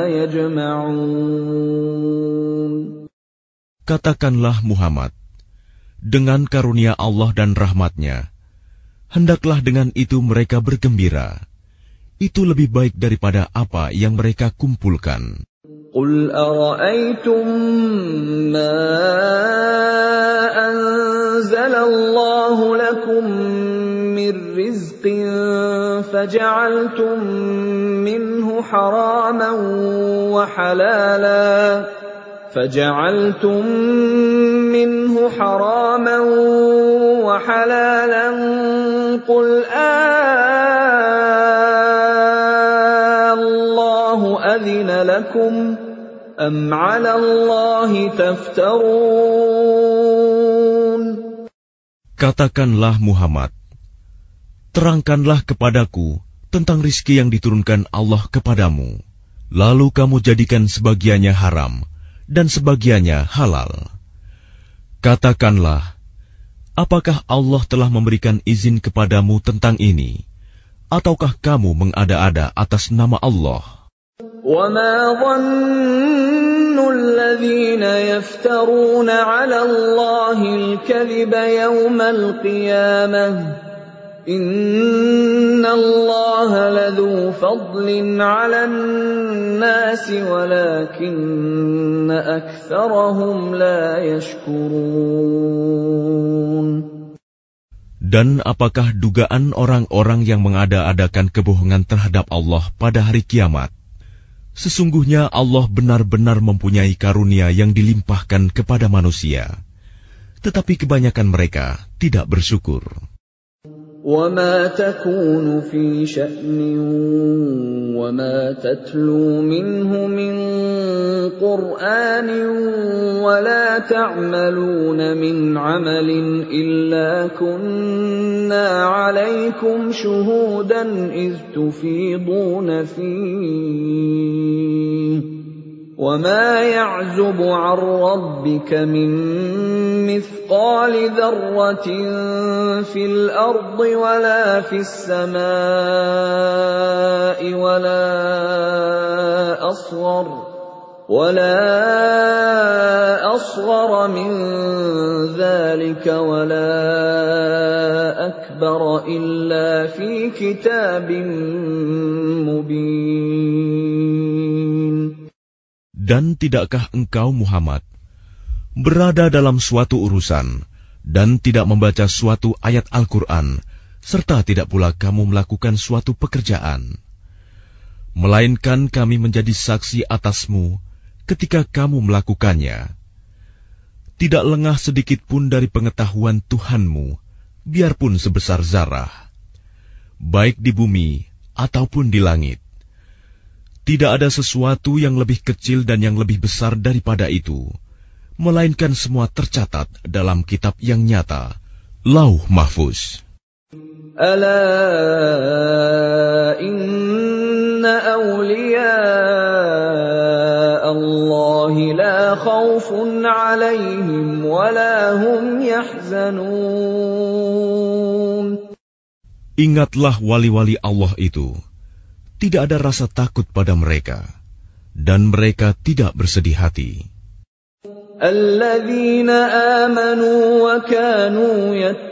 yajma'un. Katakanlah Muhammad, dengan karunia Allah dan rahmat-Nya, hendaklah dengan itu mereka bergembira. Itu lebih baik daripada apa yang mereka kumpulkan. Qul ara'aytum ma anzalallahu lakum min rizqin faja'altum minhu haraman wa halalan فجعلتم منه حراما وحلالا قل الله أذن لكم أم على الله تفترون. Katakanlah Muhammad, terangkanlah kepadaku tentang rizki yang diturunkan Allah kepadamu, lalu kamu jadikan sebagiannya haram dan sebagiannya halal. Katakanlah, apakah Allah telah memberikan izin kepadamu tentang ini, ataukah kamu mengada-ada atas nama Allah? وَمَا ظَنُّ الَّذِينَ يَفْتَرُونَ عَلَى اللَّهِ الْكَذِبَ يَوْمَ الْقِيَامَةِ إِنَّ اللَّهَ لَذُو فَضْلٍ عَلَى النَّاسِ وَلَكِنَّ أَكْثَرَهُمْ لَا يَشْكُرُونَ. Dan apakah dugaan orang-orang yang mengada-adakan kebohongan terhadap Allah pada hari kiamat? Sesungguhnya Allah benar-benar mempunyai karunia yang dilimpahkan kepada manusia, tetapi kebanyakan mereka tidak bersyukur. وَمَا تَكُونُ فِي شَأْنٍ وَمَا تَتْلُو مِنْهُ مِنْ قُرْآنٍ وَلَا تَعْمَلُونَ مِنْ عَمَلٍ إِلَّا كُنَّا عَلَيْكُمْ شُهُودًا إِذْ تُفِيضُونَ فِيهِ وَمَا يَعْزُبُ عَنْ رَبِّكَ مِنْ مِثْقَالِ ذَرَّةٍ فِي الْأَرْضِ وَلَا فِي السَّمَاءِ وَلَا أَصْغَرَ مِنْ ذَلِكَ وَلَا أَكْبَرَ إِلَّا فِي كِتَابٍ مُبِينٍ. Dan tidakkah engkau Muhammad berada dalam suatu urusan dan tidak membaca suatu ayat Al-Quran, serta tidak pula kamu melakukan suatu pekerjaan, melainkan kami menjadi saksi atasmu ketika kamu melakukannya. Tidak lengah sedikit pun dari pengetahuan Tuhanmu, biarpun sebesar zarah, baik di bumi ataupun di langit. Tidak ada sesuatu yang lebih kecil dan yang lebih besar daripada itu, melainkan semua tercatat dalam kitab yang nyata, Lauh Mahfuz. Ala inna awliya Allahi la khawfun alaihim wa la hum yahzanun. Ingatlah wali-wali Allah itu, tidak ada rasa takut pada mereka, dan mereka tidak bersedih hati. Alladzina amanu wa kanu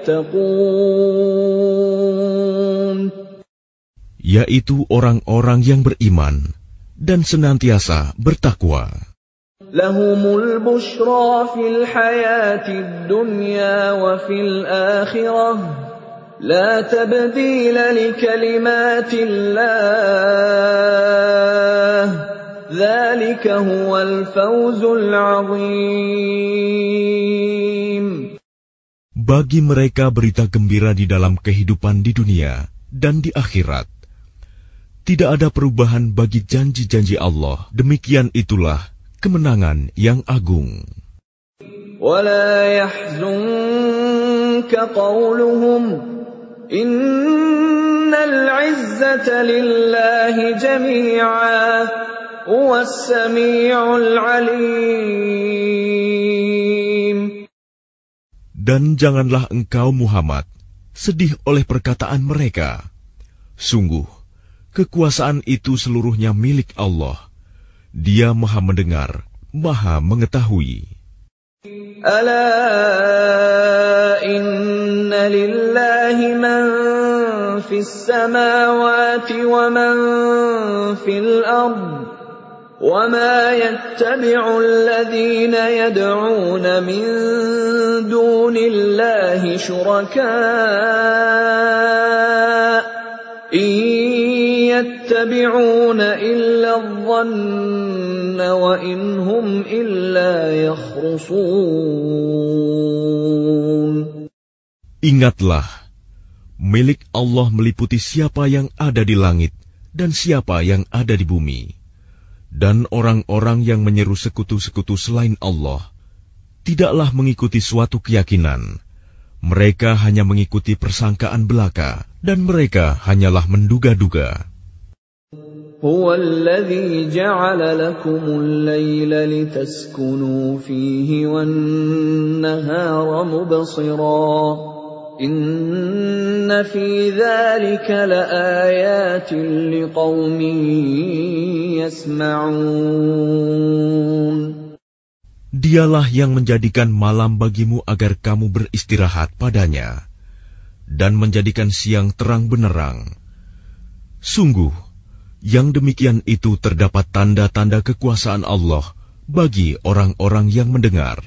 yattaqun, yaitu orang-orang yang beriman dan senantiasa bertakwa. Lahumul bushra fil hayatid dunya wa fil akhirah La tabdila li kalimatillah Dzalika huwal fawzul 'azim. Bagi mereka berita gembira di dalam kehidupan di dunia dan di akhirat. Tidak ada perubahan bagi janji-janji Allah. Demikian itulah kemenangan yang agung. Wala yahzunka qawluhum Innal 'izzata lillahi jami'a huwas sami'ul 'alim. Dan janganlah engkau Muhammad sedih oleh perkataan mereka. Sungguh, kekuasaan itu seluruhnya milik Allah. Dia Maha mendengar, Maha mengetahui. Ala inna lillahi man fis samawati wa man fil ard wa ma yattabi'u alladhina yad'una min dunillahi shuraka يتبعون إلا الظن وإن هم إلا يخرصون. Ingatlah, milik Allah meliputi siapa yang ada di langit dan siapa yang ada di bumi. Dan orang-orang yang menyeru sekutu-sekutu selain Allah tidaklah mengikuti suatu keyakinan. Mereka hanya mengikuti persangkaan belaka, dan mereka hanyalah menduga-duga. Huwa alladhi ja'ala lakumul layla litaskunu fihi wan nahara mubsira. Inna fi dzalika laayatin liqaumin yasma'un. Dialah yang menjadikan malam bagimu agar kamu beristirahat padanya, dan menjadikan siang terang benerang. Sungguh, yang demikian itu terdapat tanda-tanda kekuasaan Allah bagi orang-orang yang mendengar.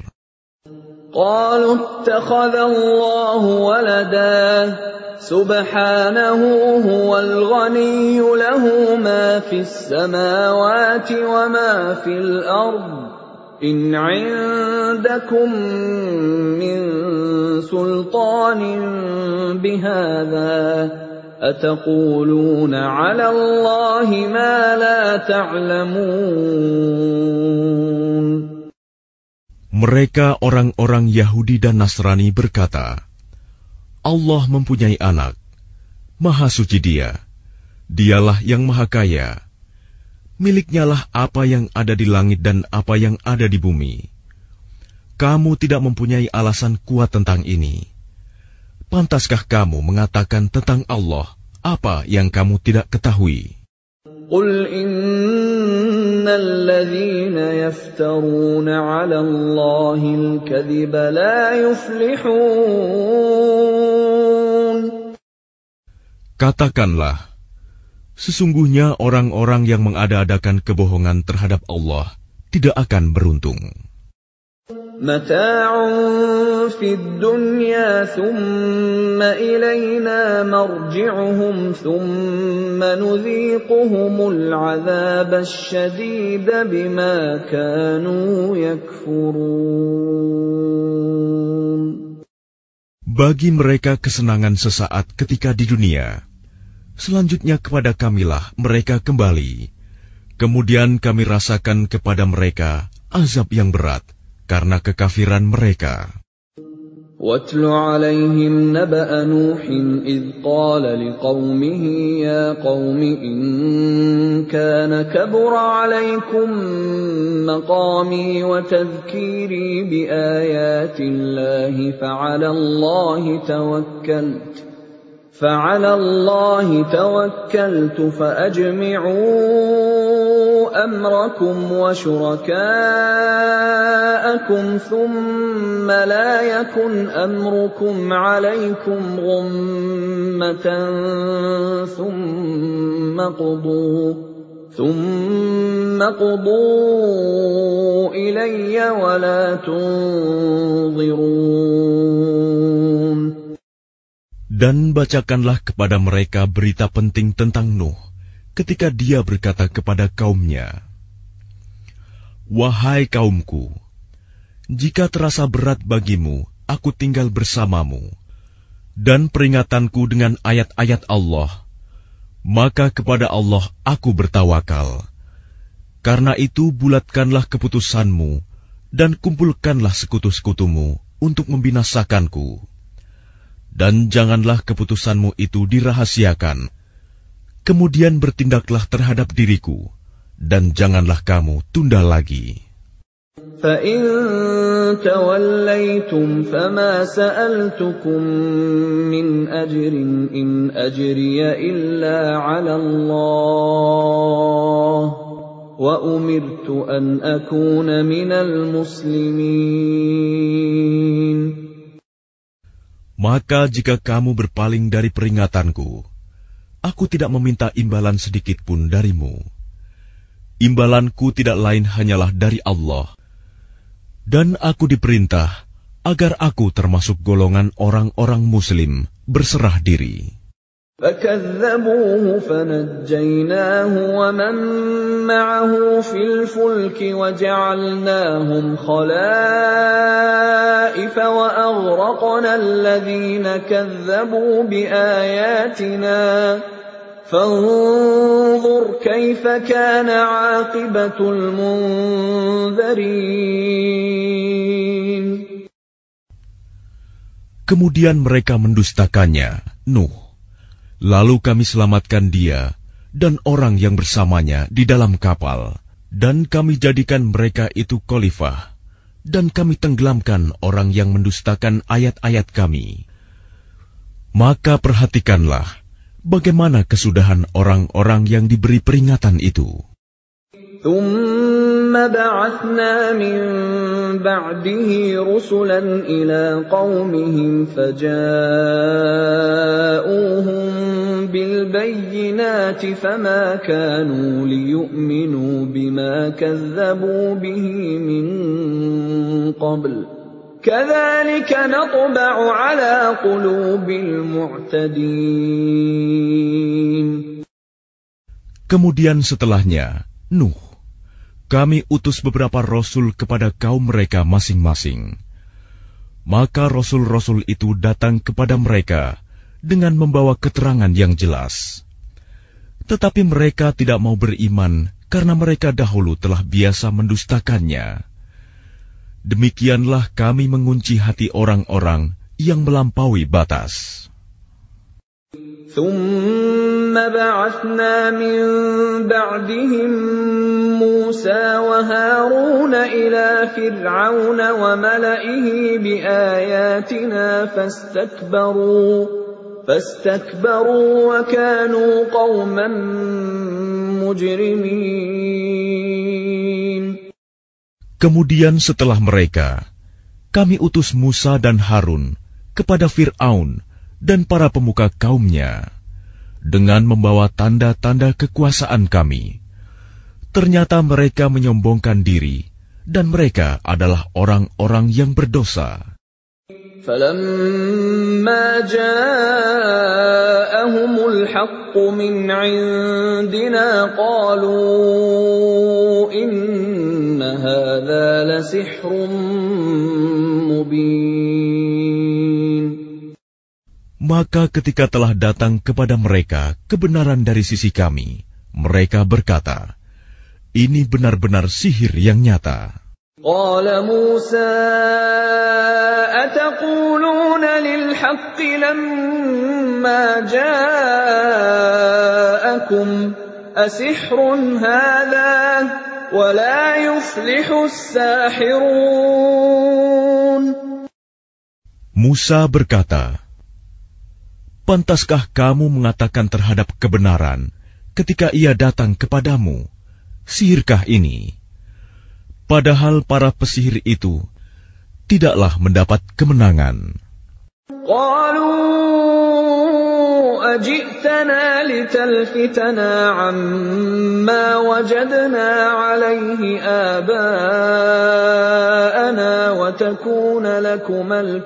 Qalu ittakhadha Allahu walada subhanahu huwal ghaniyyu lahu ma fis samawati wa ma fil ardh In 'indakum min sultanin bihadza ataquluna 'ala Allahi ma la ta'lamun. Mereka orang-orang Yahudi dan Nasrani berkata, Allah mempunyai anak, Maha suci Dia, Dialah yang Maha Kaya. Miliknya lah apa yang ada di langit dan apa yang ada di bumi. Kamu tidak mempunyai alasan kuat tentang ini. Pantaskah kamu mengatakan tentang Allah apa yang kamu tidak ketahui? Qul innal ladzina yaftaruna 'ala Allahil kadhiba la yuflihun. Katakanlah, sesungguhnya orang-orang yang mengada-adakan kebohongan terhadap Allah tidak akan beruntung. Mata'un fid dunya thumma ilayna marji'uhum thumma nudhiquhumul 'adzaba asyadida bima kanu yakfurun. Bagi mereka kesenangan sesaat ketika di dunia. Selanjutnya kepada Kamilah mereka kembali. Kemudian kami rasakan kepada mereka azab yang berat karena kekafiran mereka. وَاتْلُ عَلَيْهِمْ نَبَأَ نُوحٍ إِذْ قَالَ لِقَوْمِهِ يَا قَوْمِ إِنْ كَانَ كَبُرَ عَلَيْكُمْ مَقَامِي وَتَذْكِيرِي بِآيَاتِ اللَّهِ فَعَلَى اللَّهِ تَوَكَّلْتُ فَأَجْمِعُوا أَمْرَكُمْ وَشُرَكَاءَكُمْ ثُمَّ لَا يَكُنْ أَمْرُكُمْ عَلَيْكُمْ غُمَّةً ثُمَّ قُضُوا إِلَيَّ وَلَا تُنظِرُونَ. Dan bacakanlah kepada mereka berita penting tentang Nuh, ketika dia berkata kepada kaumnya, "Wahai kaumku, jika terasa berat bagimu, aku tinggal bersamamu, dan peringatanku dengan ayat-ayat Allah, maka kepada Allah aku bertawakal. Karena itu bulatkanlah keputusanmu, dan kumpulkanlah sekutu-sekutumu untuk membinasakanku. Dan janganlah keputusanmu itu dirahasiakan. Kemudian bertindaklah terhadap diriku, dan janganlah kamu tunda lagi." فَإِن تَوَلَّيْتُمْ فَمَا سَأَلْتُكُم مِّنْ أَجْرٍ إِنْ أَجْرِيَ إِلَّا عَلَى اللَّهِ وَأُمِرْتُ أَنْ أَكُونَ مِنَ الْمُسْلِمِينَ. Maka jika kamu berpaling dari peringatanku, aku tidak meminta imbalan sedikit pun darimu. Imbalanku tidak lain hanyalah dari Allah. Dan aku diperintah agar aku termasuk golongan orang-orang Muslim berserah diri. فَكَذَّبُوهُ فَنَجَّيْنَاهُ وَمَن مَّعَهُ فِي الْفُلْكِ وَجَعَلْنَاهُمْ خَلَائِفَ وَأَغْرَقْنَا الَّذِينَ كَذَّبُوا بِآيَاتِنَا فَانظُرْ كَيْفَ كَانَ عَاقِبَةُ الْمُنذَرِينَ. Kemudian mereka mendustakannya, Nuh. Lalu kami selamatkan dia dan orang yang bersamanya di dalam kapal, dan kami jadikan mereka itu khalifah, dan kami tenggelamkan orang yang mendustakan ayat-ayat kami. Maka perhatikanlah bagaimana kesudahan orang-orang yang diberi peringatan itu. ثُمَّ بَعَثْنَا مِن بَعْدِهِ رُسُلًا إِلَىٰ قَوْمِهِمْ فَجَاءُوهُم بِالْبَيِّنَاتِ فَمَا كَانُوا لِيُؤْمِنُوا بِمَا كَذَّبُوا بِهِ مِن قَبْلُ كَذَلِكَ نَطْبَعُ عَلَىٰ قُلُوبِ الْمُعْتَدِينَ. Kemudian setelahnya, Nuh, kami utus beberapa rasul kepada kaum mereka masing-masing. Maka rasul-rasul itu datang kepada mereka dengan membawa keterangan yang jelas. Tetapi mereka tidak mau beriman karena mereka dahulu telah biasa mendustakannya. Demikianlah kami mengunci hati orang-orang yang melampaui batas. ثُمَّ بَعَثْنَا مِن بَعْدِهِم مُّوسَىٰ وَهَارُونَ إِلَىٰ فِرْعَوْنَ وَمَلَئِهِ بِآيَاتِنَا فَاسْتَكْبَرُوا وَكَانُوا قَوْمًا مُجْرِمِينَ. Kemudian setelah mereka, kami utus Musa dan Harun kepada Fir'aun dan para pemuka kaumnya, dengan membawa tanda-tanda kekuasaan kami. Ternyata mereka menyombongkan diri, dan mereka adalah orang-orang yang berdosa. فَلَمَّا جَاءَهُمُ الْحَقُّ مِنْ عِندِنَا قَالُوا إِنَّ هَذَا لَسِحْرٌ مُبِينٌ. Maka ketika telah datang kepada mereka kebenaran dari sisi kami, mereka berkata, Ini benar-benar sihir yang nyata. Qala Musa ataquluna lil haqqi lamma ja'akum asihrun hadha wa la yuflihu as-sahirun. Musa berkata, pantaskah kamu mengatakan terhadap kebenaran ketika ia datang kepadamu, sihirkah ini? Padahal para pesihir itu tidaklah mendapat kemenangan. Qalu ajitana litalfitana amma wajadna alayhi aba'ana wa takuna lakumal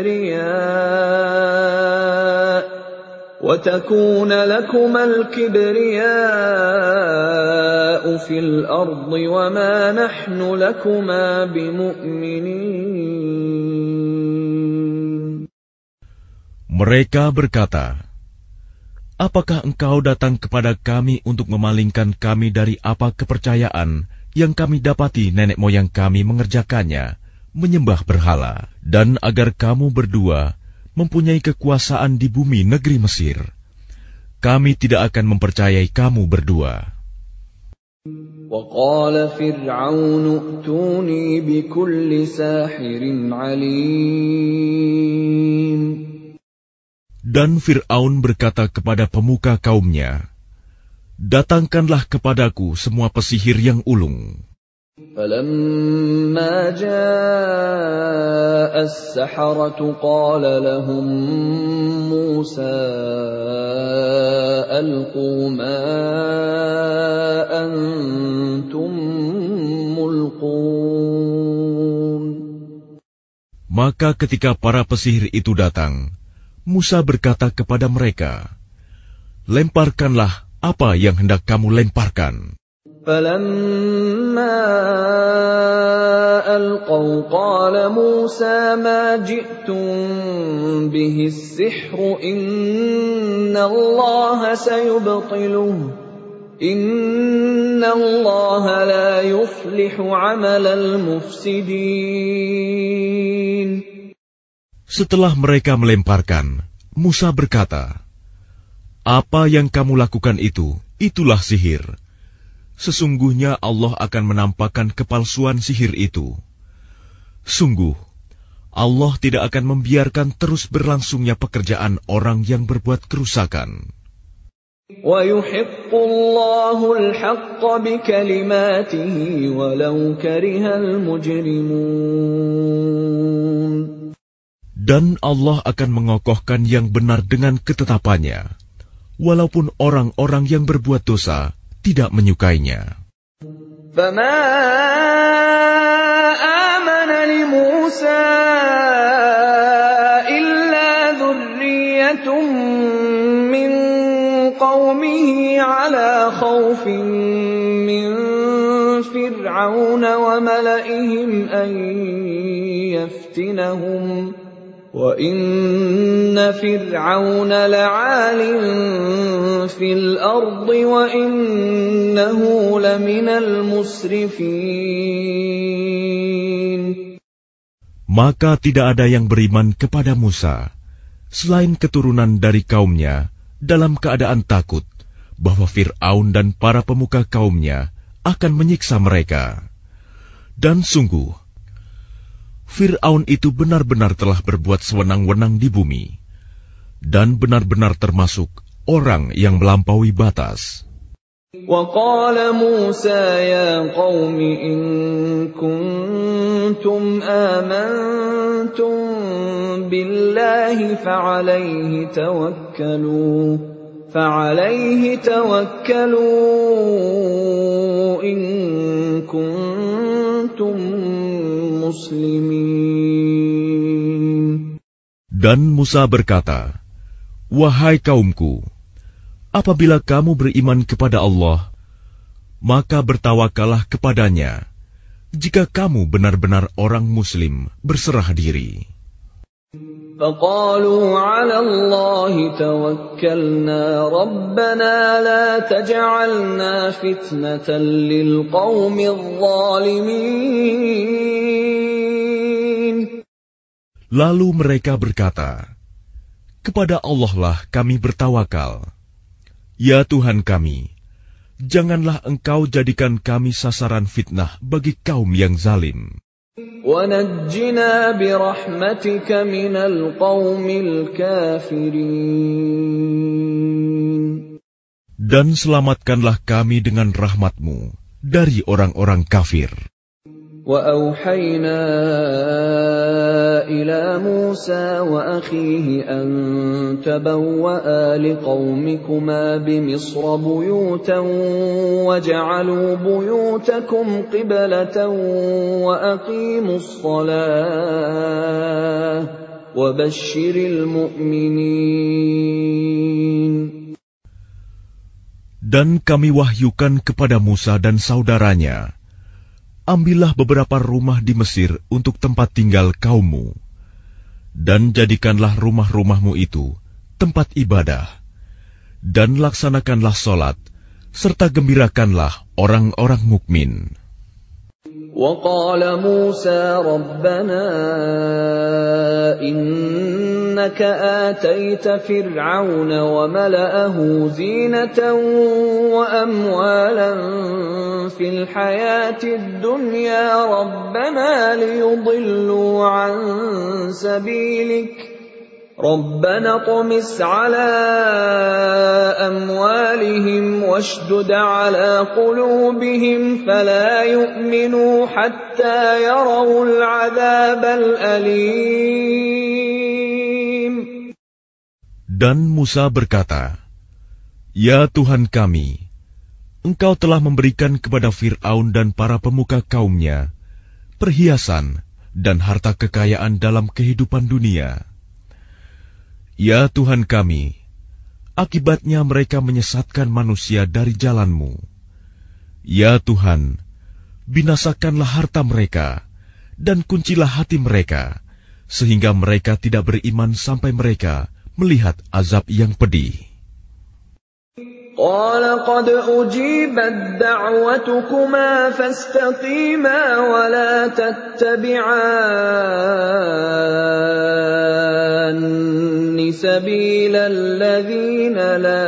kibriya'u fil ardi wa ma nahnu lakuma bimu'minin. Mereka berkata, apakah engkau datang kepada kami untuk memalingkan kami dari apa kepercayaan yang kami dapati nenek moyang kami mengerjakannya, menyembah berhala, dan agar kamu berdua mempunyai kekuasaan di bumi negeri Mesir? Kami tidak akan mempercayai kamu berdua. وَقَالَ فِرْعَوْنُ ائْتُونِي بِكُلِّ سَاحِرٍ عَلِيمٍ. Dan Fir'aun berkata kepada pemuka kaumnya, datangkanlah kepadaku semua pesihir yang ulung. فَلَمَّا جَاءَ السَّحَرَةُ قَالَ لَهُم مُوسَىٰ أَلْقُوا مَا أَنتُم مُّلْقُونَ. Maka ketika para pesihir itu datang, Musa berkata kepada mereka, lemparkanlah apa yang hendak kamu lemparkan. فَلَمَّا أَلْقَوْا قَالَ مُوسَىٰ مَا جِئْتُم بِهِ السِّحْرُ إِنَّ اللَّهَ سَيُبْطِلُهُ إِنَّ اللَّهَ لَا يُفْلِحُ عَمَلَ الْمُفْسِدِينَ. Setelah mereka melemparkan, Musa berkata, apa yang kamu lakukan itulah sihir. Sesungguhnya Allah akan menampakkan kepalsuan sihir itu. Sungguh, Allah tidak akan membiarkan terus berlangsungnya pekerjaan orang yang berbuat kerusakan. وَيُحِقُّ اللَّهُ الْحَقَّ بِكَلِمَاتِهِ وَلَوْ كَرِهَ الْمُجْرِمُونَ. Dan Allah akan mengokohkan yang benar dengan ketetapannya, walaupun orang-orang yang berbuat dosa tidak menyukainya. فَمَا آمَنَ لِمُوسَىٰ إِلَّا ذُرِّيَّةٌ مِّن قَوْمِهِ عَلَىٰ خَوْفٍ مِّن فِرْعَوْنَ وَمَلَئِهِمْ أَن يَفْتِنَهُمْ وَإِنَّ فِرْعَوْنَ لَعَالٍ فِي الْأَرْضِ وَإِنَّهُ لَمِنَ الْمُسْرِفِينَ. Maka tidak ada yang beriman kepada Musa, selain keturunan dari kaumnya, dalam keadaan takut bahwa Fir'aun dan para pemuka kaumnya akan menyiksa mereka. Dan sungguh, Fir'aun itu benar-benar telah berbuat sewenang-wenang di bumi, dan benar-benar termasuk orang yang melampaui batas. وَقَالَ مُوسَىٰ يَا قَوْمِ إِن كُنتُمْ آمَنتُم بِاللَّهِ فَعَلَيْهِ تَوَكَّلُوا إِن كُنتُم muslimin. Dan Musa berkata, wahai kaumku, apabila kamu beriman kepada Allah, maka bertawakallah kepadanya, jika kamu benar-benar orang muslim berserah diri. فقالوا على الله توكلنا ربنا لا تجعلنا فتنة للقوم الظالمين. Lalu mereka berkata, kepada Allah lah kami bertawakal. Ya Tuhan kami, janganlah Engkau jadikan kami sasaran fitnah bagi kaum yang zalim. وَنَجِّنَا بِرَحْمَتِكَ مِنَ الْقَوْمِ الْكَافِرِينَ. Dan selamatkanlah kami dengan rahmat-Mu dari orang-orang kafir. وَأَوْحَيْنَا إِلَى مُوسَى وَأَخِيهِ أَن تَبَوَّآ لِقَوْمِكُمَا بِمِصْرَ بُيُوتًا وَاجْعَلُوا بُيُوتَكُمْ قِبْلَةً وَأَقِيمُوا الصَّلَاةَ وَبَشِّرِ الْمُؤْمِنِينَ. Dan kami wahyukan kepada Musa dan saudaranya, ambillah beberapa rumah di Mesir untuk tempat tinggal kaummu, dan jadikanlah rumah-rumahmu itu tempat ibadah, dan laksanakanlah solat, serta gembirakanlah orang-orang mukmin. وَقَالَ مُوسَى رَبَّنَا إِنَّكَ آتَيْتَ فِرْعَوْنَ وَمَلَأَهُ زِينَةً وَأَمْوَالًا فِي الْحَيَاةِ الدُّنْيَا رَبَّنَا لِيُضِلُّوا عَن سَبِيلِكَ رَبَّنَا اطْمِسْ عَلَىٰ أَمْوَالِهِمْ وَاشْدُدْ عَلَىٰ قُلُوبِهِمْ فَلَا يُؤْمِنُوا حَتَّىٰ يَرَوُا الْعَذَابَ الْأَلِيمَ. Dan Musa berkata, Ya Tuhan kami, Engkau telah memberikan kepada Fir'aun dan para pemuka kaumnya perhiasan dan harta kekayaan dalam kehidupan dunia. Ya Tuhan kami, akibatnya mereka menyesatkan manusia dari jalan-Mu. Ya Tuhan, binasakanlah harta mereka, dan kuncilah hati mereka, sehingga mereka tidak beriman sampai mereka melihat azab yang pedih. قَالَ قَدْ أُجِيبَتْ دَعْوَتُكُمَا فَاسْتَقِيمَا وَلَا تَتَّبِعَانِّ سَبِيلَ الَّذِينَ لَا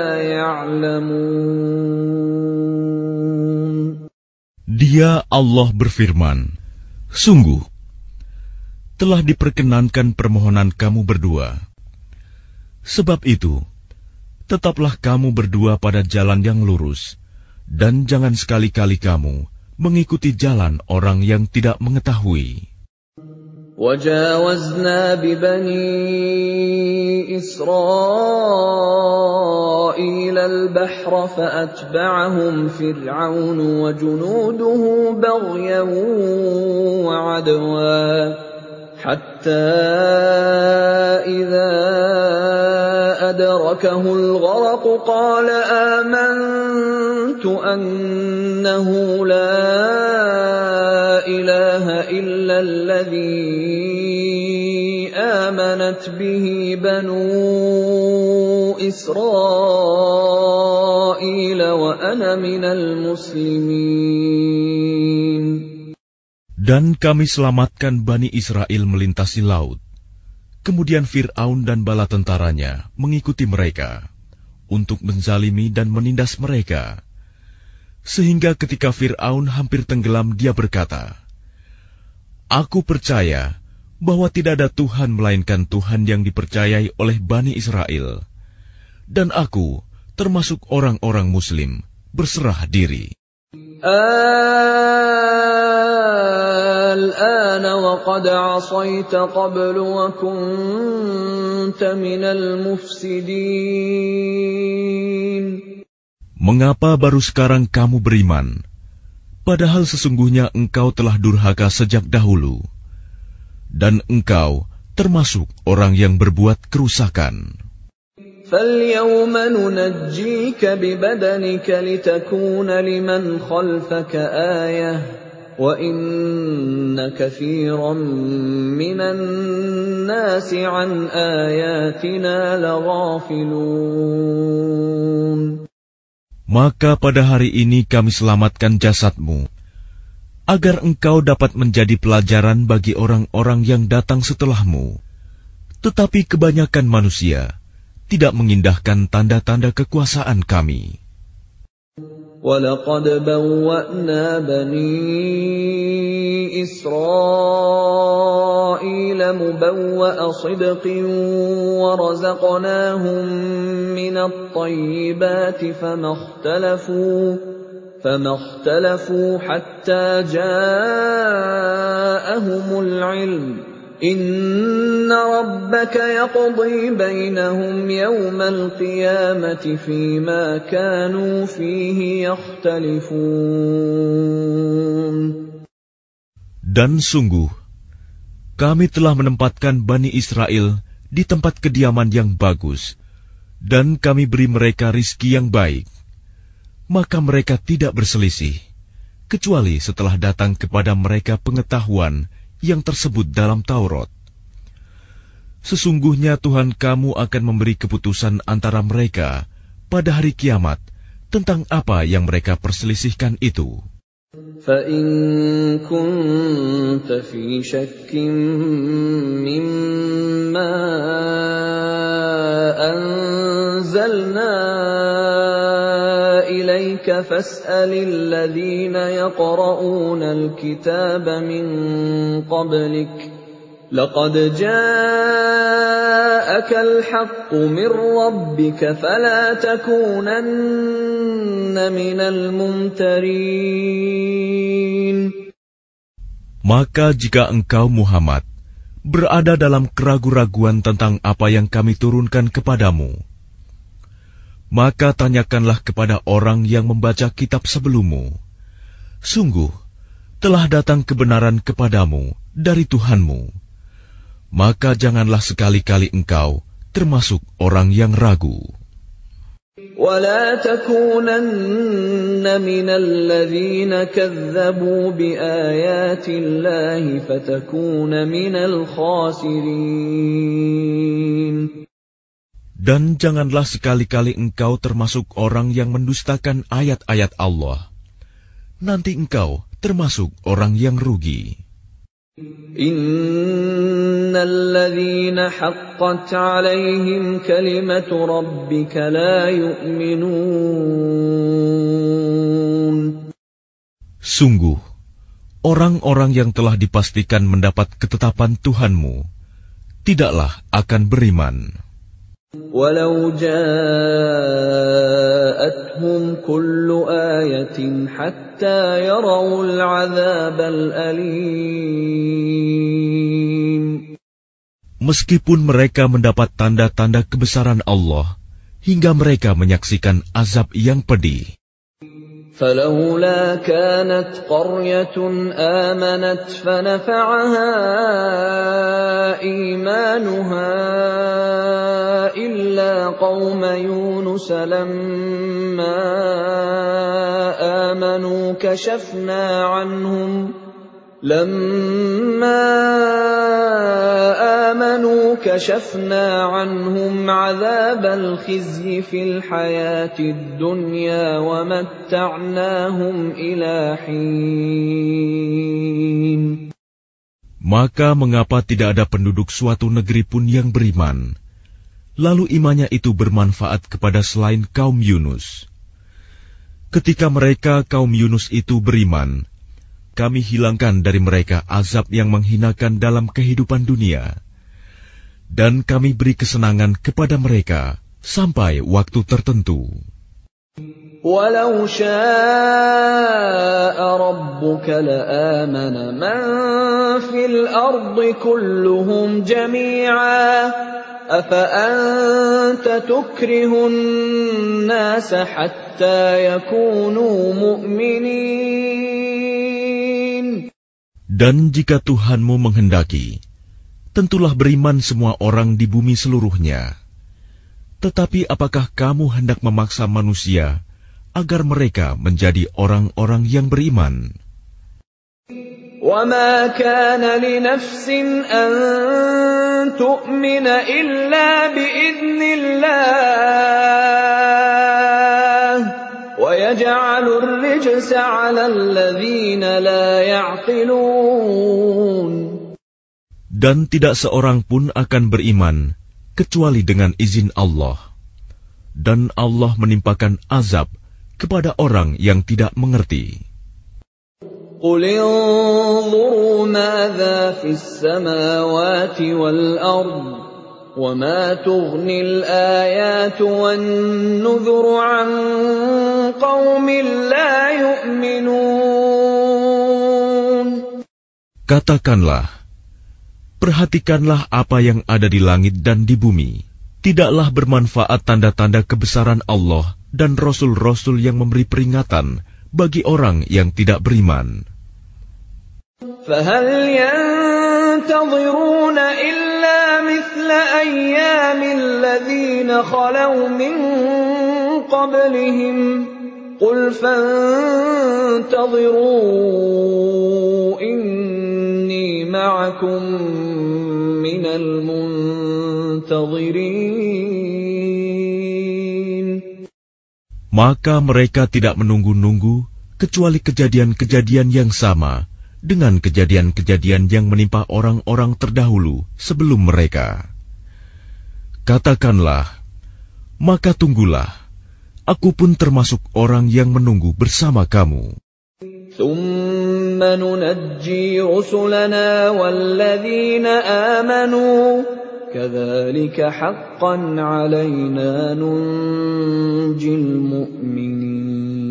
يَعْلَمُونَ. Dia Allah berfirman, sungguh, telah diperkenankan permohonan kamu berdua. Sebab itu, tetaplah kamu berdua pada jalan yang lurus, dan jangan sekali-kali kamu mengikuti jalan orang yang tidak mengetahui. وَجَاوَزْنَا بِبَنِي إِسْرَائِيلَ الْبَحْرَ فَأَتْبَعَهُمْ فِرْعَوْنُ وَجُنُودُهُ بَغْيًا وَعَدْوًا حَتَّى إِذَا أَدْرَكَهُ الْغَرَقُ قَالَ آمَنْتُ أَنَّهُ لَا إِلَهَ إِلَّا الَّذِي آمَنَتْ بِهِ بَنُو إِسْرَائِيلَ وَأَنَا مِنَ الْمُسْلِمِينَ. Dan kami selamatkan Bani Israel melintasi laut. Kemudian Fir'aun dan bala tentaranya mengikuti mereka untuk menzalimi dan menindas mereka. Sehingga ketika Fir'aun hampir tenggelam, dia berkata, Aku percaya bahwa tidak ada Tuhan melainkan Tuhan yang dipercayai oleh Bani Israel. Dan aku termasuk orang-orang Muslim berserah diri. الآن وقد عصيت قبل وكنت من المفسدين. Mengapa baru sekarang kamu beriman, padahal sesungguhnya engkau telah durhaka sejak dahulu, dan engkau termasuk orang yang berbuat kerusakan. فَالْيَوْمَ نُنَجِّيكَ بِبَدَنِكَ لِتَكُونَ لِمَنْ خَلْفَكَ آيَةً وَإِنَّ كَثِيرًا مِّنَ النَّاسِ عَنْ آيَاتِنَا لَغَافِلُونَ. Maka pada hari ini kami selamatkan jasadmu, agar engkau dapat menjadi pelajaran bagi orang-orang yang datang setelahmu. Tetapi kebanyakan manusia tidak mengindahkan tanda-tanda kekuasaan kami. وَلَقَدْ بَوَّأْنَا بَنِي إِسْرَائِيلَ مُبَوَّأَ صِدْقٍ وَرَزَقْنَاهُم مِّنَ الطَّيِّبَاتِ فَمَا اخْتَلَفُوا حَتَّىٰ جَاءَهُمُ الْعِلْمُ ۚ إِنَّ رَبَّكَ يَقْضِي بَيْنَهُمْ يَوْمَ الْقِيَامَةِ فِيمَا كَانُوا فِيهِ يَخْتَلِفُونَ. Dan sungguh, kami telah menempatkan Bani Israel di tempat kediaman yang bagus, dan kami beri mereka rizki yang baik. Maka mereka tidak berselisih, kecuali setelah datang kepada mereka pengetahuan yang tersebut dalam Taurat. Sesungguhnya Tuhan kamu akan memberi keputusan antara mereka pada hari kiamat tentang apa yang mereka perselisihkan itu. فَإِن كُنتَ فِي شَكٍّ مِّمَّا أَنزَلْنَا إِلَيْكَ فَاسْأَلِ الَّذِينَ يَقْرَؤُونَ الْكِتَابَ مِن قَبْلِكَ لَقَدْ جَاءَكَ الْحَقُّ مِن رَّبِّكَ فَلَا تَكُونَنَّ مِنَ الْمُمْتَرِينَ. Maka jika engkau Muhammad berada dalam keraguan-raguan tentang apa yang kami turunkan kepadamu, maka tanyakanlah kepada orang yang membaca kitab sebelummu. Sungguh, telah datang kebenaran kepadamu dari Tuhanmu. Maka janganlah sekali-kali engkau termasuk orang yang ragu. وَلَا تَكُونَنَّ مِنَ الَّذِينَ كَذَّبُوا بِآيَاتِ اللَّهِ فَتَكُونَ مِنَ الْخَاسِرِينَ. Dan janganlah sekali-kali engkau termasuk orang yang mendustakan ayat-ayat Allah. Nanti engkau termasuk orang yang rugi. Innal ladzina haqqat 'alaihim kalimatu rabbika la yu'minun. Sungguh, orang-orang yang telah dipastikan mendapat ketetapan Tuhanmu tidaklah akan beriman. Walau ja'atuhum kullu ayatin hatta yarawul 'adzabal alim. Meskipun mereka mendapat tanda-tanda kebesaran Allah hingga mereka menyaksikan azab yang pedih. فَلَوْلَا كَانَتْ قَرْيَةٌ آمَنَتْ فَنَفَعَهَا إِيمَانُهَا إِلَّا قَوْمَ يُونُسَ لَمَّا آمَنُوا كَشَفْنَا عَنْهُمْ عَذَابَ الْخِزْيِ فِي الْحَيَاةِ الدُّنْيَا وَمَتَّعْنَاهُمْ إِلَى حِينٍ. Maka mengapa tidak ada penduduk suatu negeri pun yang beriman, lalu imannya itu bermanfaat kepada selain kaum Yunus? Ketika mereka kaum Yunus itu beriman, kami hilangkan dari mereka azab yang menghinakan dalam kehidupan dunia, dan kami beri kesenangan kepada mereka sampai waktu tertentu. Walau syaa rabbuka la'amana man fil ardi kulluhum jami'a afa anta tukrihun nasa hatta yakunu mu'minin. Dan jika Tuhanmu menghendaki, tentulah beriman semua orang di bumi seluruhnya. Tetapi apakah kamu hendak memaksa manusia agar mereka menjadi orang-orang yang beriman? وَمَا كَانَ لِنَفْسٍ أَن تُؤْمِنَ إِلَّا بِإِذْنِ اللَّهِ وَيَجْعَلُ الرِّجْسَ عَلَى الَّذِينَ لَا يَعْقِلُونَ. Dan tidak seorang pun akan beriman kecuali dengan izin Allah. Dan Allah menimpakan azab kepada orang yang tidak mengerti. قُلِ انظُرُوا مَاذَا فِي السَّمَاوَاتِ وَالْأَرْضِ وَمَا تُغْنِي الْآيَاتُ وَالنُّذُرُ عَن قَوْمٍ لَّا يُؤْمِنُونَ. Katakanlah, perhatikanlah apa yang ada di langit dan di bumi. Tidaklah bermanfaat tanda-tanda kebesaran Allah dan rasul-rasul yang memberi peringatan bagi orang yang tidak beriman. فَهَلْ يَنتَظِرُونَ إِلَّا مِثْلَ أَيَّامِ الَّذِينَ خَلَوْا مِن قَبْلِهِمْ قُلْ فَانتَظِرُوا إِنِّي مَعَكُم مِّنَ الْمُنتَظِرِينَ. Maka mereka tidak menunggu-nunggu kecuali kejadian-kejadian yang sama dengan kejadian-kejadian yang menimpa orang-orang terdahulu sebelum mereka. Katakanlah, maka tunggulah, aku pun termasuk orang yang menunggu bersama kamu. ثُمَّ نُنَجِّي رُسُلَنَا وَالَّذِينَ آمَنُوا كَذَلِكَ حَقًّا عَلَيْنَا نُنْجِي الْمُؤْمِنِينَ.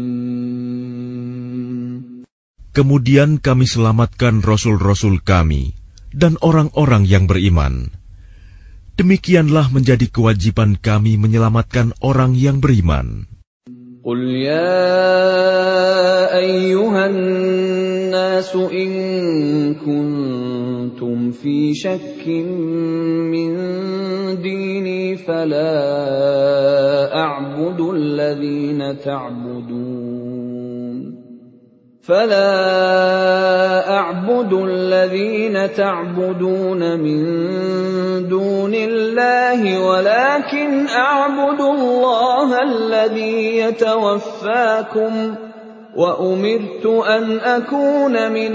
Kemudian kami selamatkan rasul-rasul kami dan orang-orang yang beriman. Demikianlah menjadi kewajiban kami menyelamatkan orang yang beriman. قُلْ يَا أَيُّهَا النَّاسُ إِن كُنتُمْ فِي شَكٍّ مِّن دِينِي فَلَا أَعْبُدُ الَّذِينَ تَعْبُدُونَ مِن دُونِ اللَّهِ وَلَكِنْ أَعْبُدُ اللَّهَ الَّذِي يَتَوَفَّاكُمْ وَأُمِرْتُ أَنْ أَكُونَ مِنَ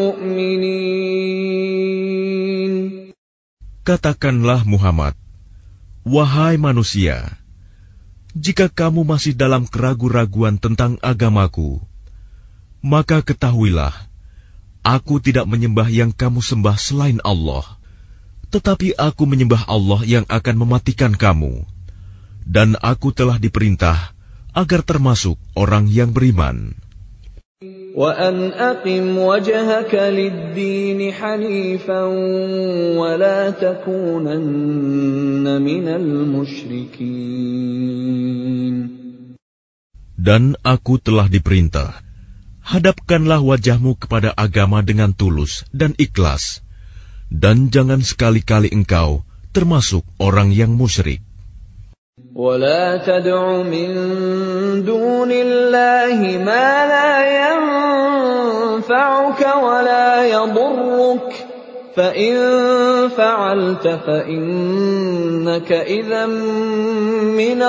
الْمُؤْمِنِينَ. Katakanlah Muhammad, wahai manusia, jika kamu masih dalam keraguan-raguan tentang agamaku, maka ketahuilah, aku tidak menyembah yang kamu sembah selain Allah, tetapi aku menyembah Allah yang akan mematikan kamu, dan aku telah diperintah agar termasuk orang yang beriman. وَأَنْ أَقِمْ وَجْهَكَ لِلدِّينِ حَنِيفًا وَلَا تَكُونَنَّ مِنَ الْمُشْرِكِينَ. Dan aku telah diperintah, hadapkanlah wajahmu kepada agama dengan tulus dan ikhlas, dan jangan sekali-kali engkau termasuk orang yang musyrik. وَلَا تَدْعُ مِن دُونِ اللَّهِ مَا لَا يَنفَعُكَ وَلَا يَضُرُّكَ فَإِن فَعَلْتَ فَإِنَّكَ إِذًا مِّنَ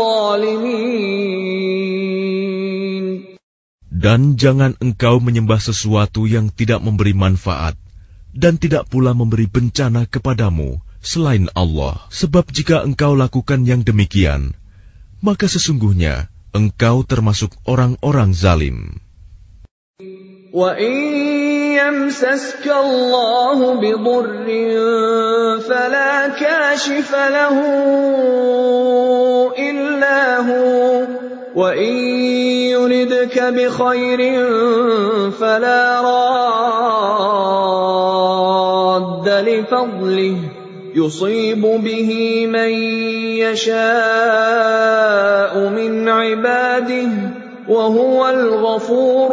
الظَّالِمِينَ. Dan jangan engkau menyembah sesuatu yang tidak memberi manfaat dan tidak pula memberi bencana kepadamu selain Allah. Sebab jika engkau lakukan yang demikian, maka sesungguhnya engkau termasuk orang-orang zalim. وَإِن يَمْسَسْكَ اللَّهُ بِضُرٍّ فَلَا كَاشِفَ لَهُ إِلَّا هُوَ وَإِن يُرِدْكَ بِخَيْرٍ فَلَا رَادَّ لِفَضْلِهِ يُصِيبُ بِهِ مَن يَشَاءُ مِنْ عِبَادِهِ وَهُوَ الْغَفُورُ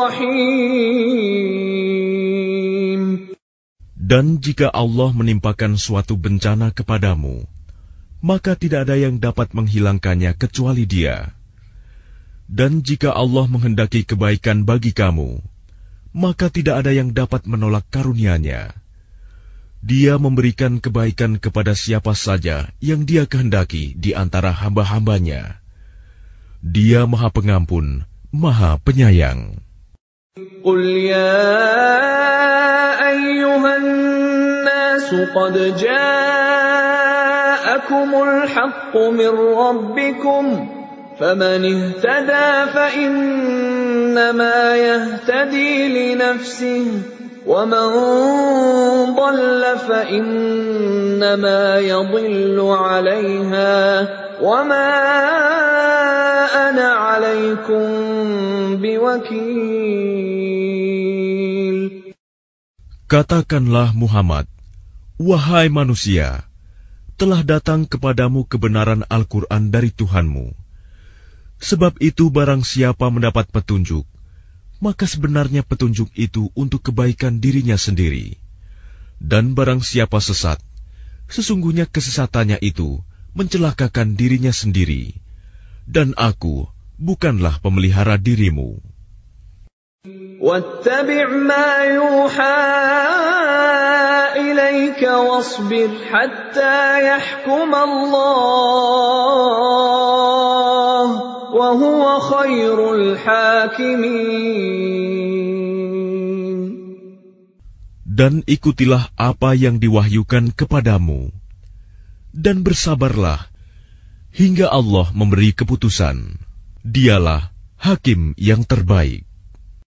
الرَّحِيمُ. Dan jika Allah menimpakan suatu bencana kepadamu, maka tidak ada yang dapat menghilangkannya kecuali Dia. Dan jika Allah menghendaki kebaikan bagi kamu, maka tidak ada yang dapat menolak karunia-Nya. Dia memberikan kebaikan kepada siapa saja yang Dia kehendaki di antara hamba-hamba-Nya. Dia Maha Pengampun, Maha Penyayang. Qul ya ayyuhan nasu qad ja'akumul haqqu min rabbikum faman ihtada fa innama yahtadi li nafsihi وَمَنْ ضَلَّ فَإِنَّمَا يَضِلُّ عَلَيْهَا وَمَا أَنَا عَلَيْكُمْ بِوَكِيلٍ. Katakanlah Muhammad, wahai manusia, telah datang kepadamu kebenaran Al-Quran dari Tuhanmu. Sebab itu barang siapa mendapat petunjuk, maka sebenarnya petunjuk itu untuk kebaikan dirinya sendiri. Dan barang siapa sesat, sesungguhnya kesesatannya itu mencelakakan dirinya sendiri. Dan aku bukanlah pemelihara dirimu. وَاتَّبِعْ مَا يُوحَى إِلَيْكَ وَاصْبِرْ حَتَّى يَحْكُمَ اللَّهُ وَهُوَ خَيْرُ الْحَاكِمِينَ. Dan ikutilah apa yang diwahyukan kepadamu, dan bersabarlah hingga Allah memberi keputusan. Dialah hakim yang terbaik.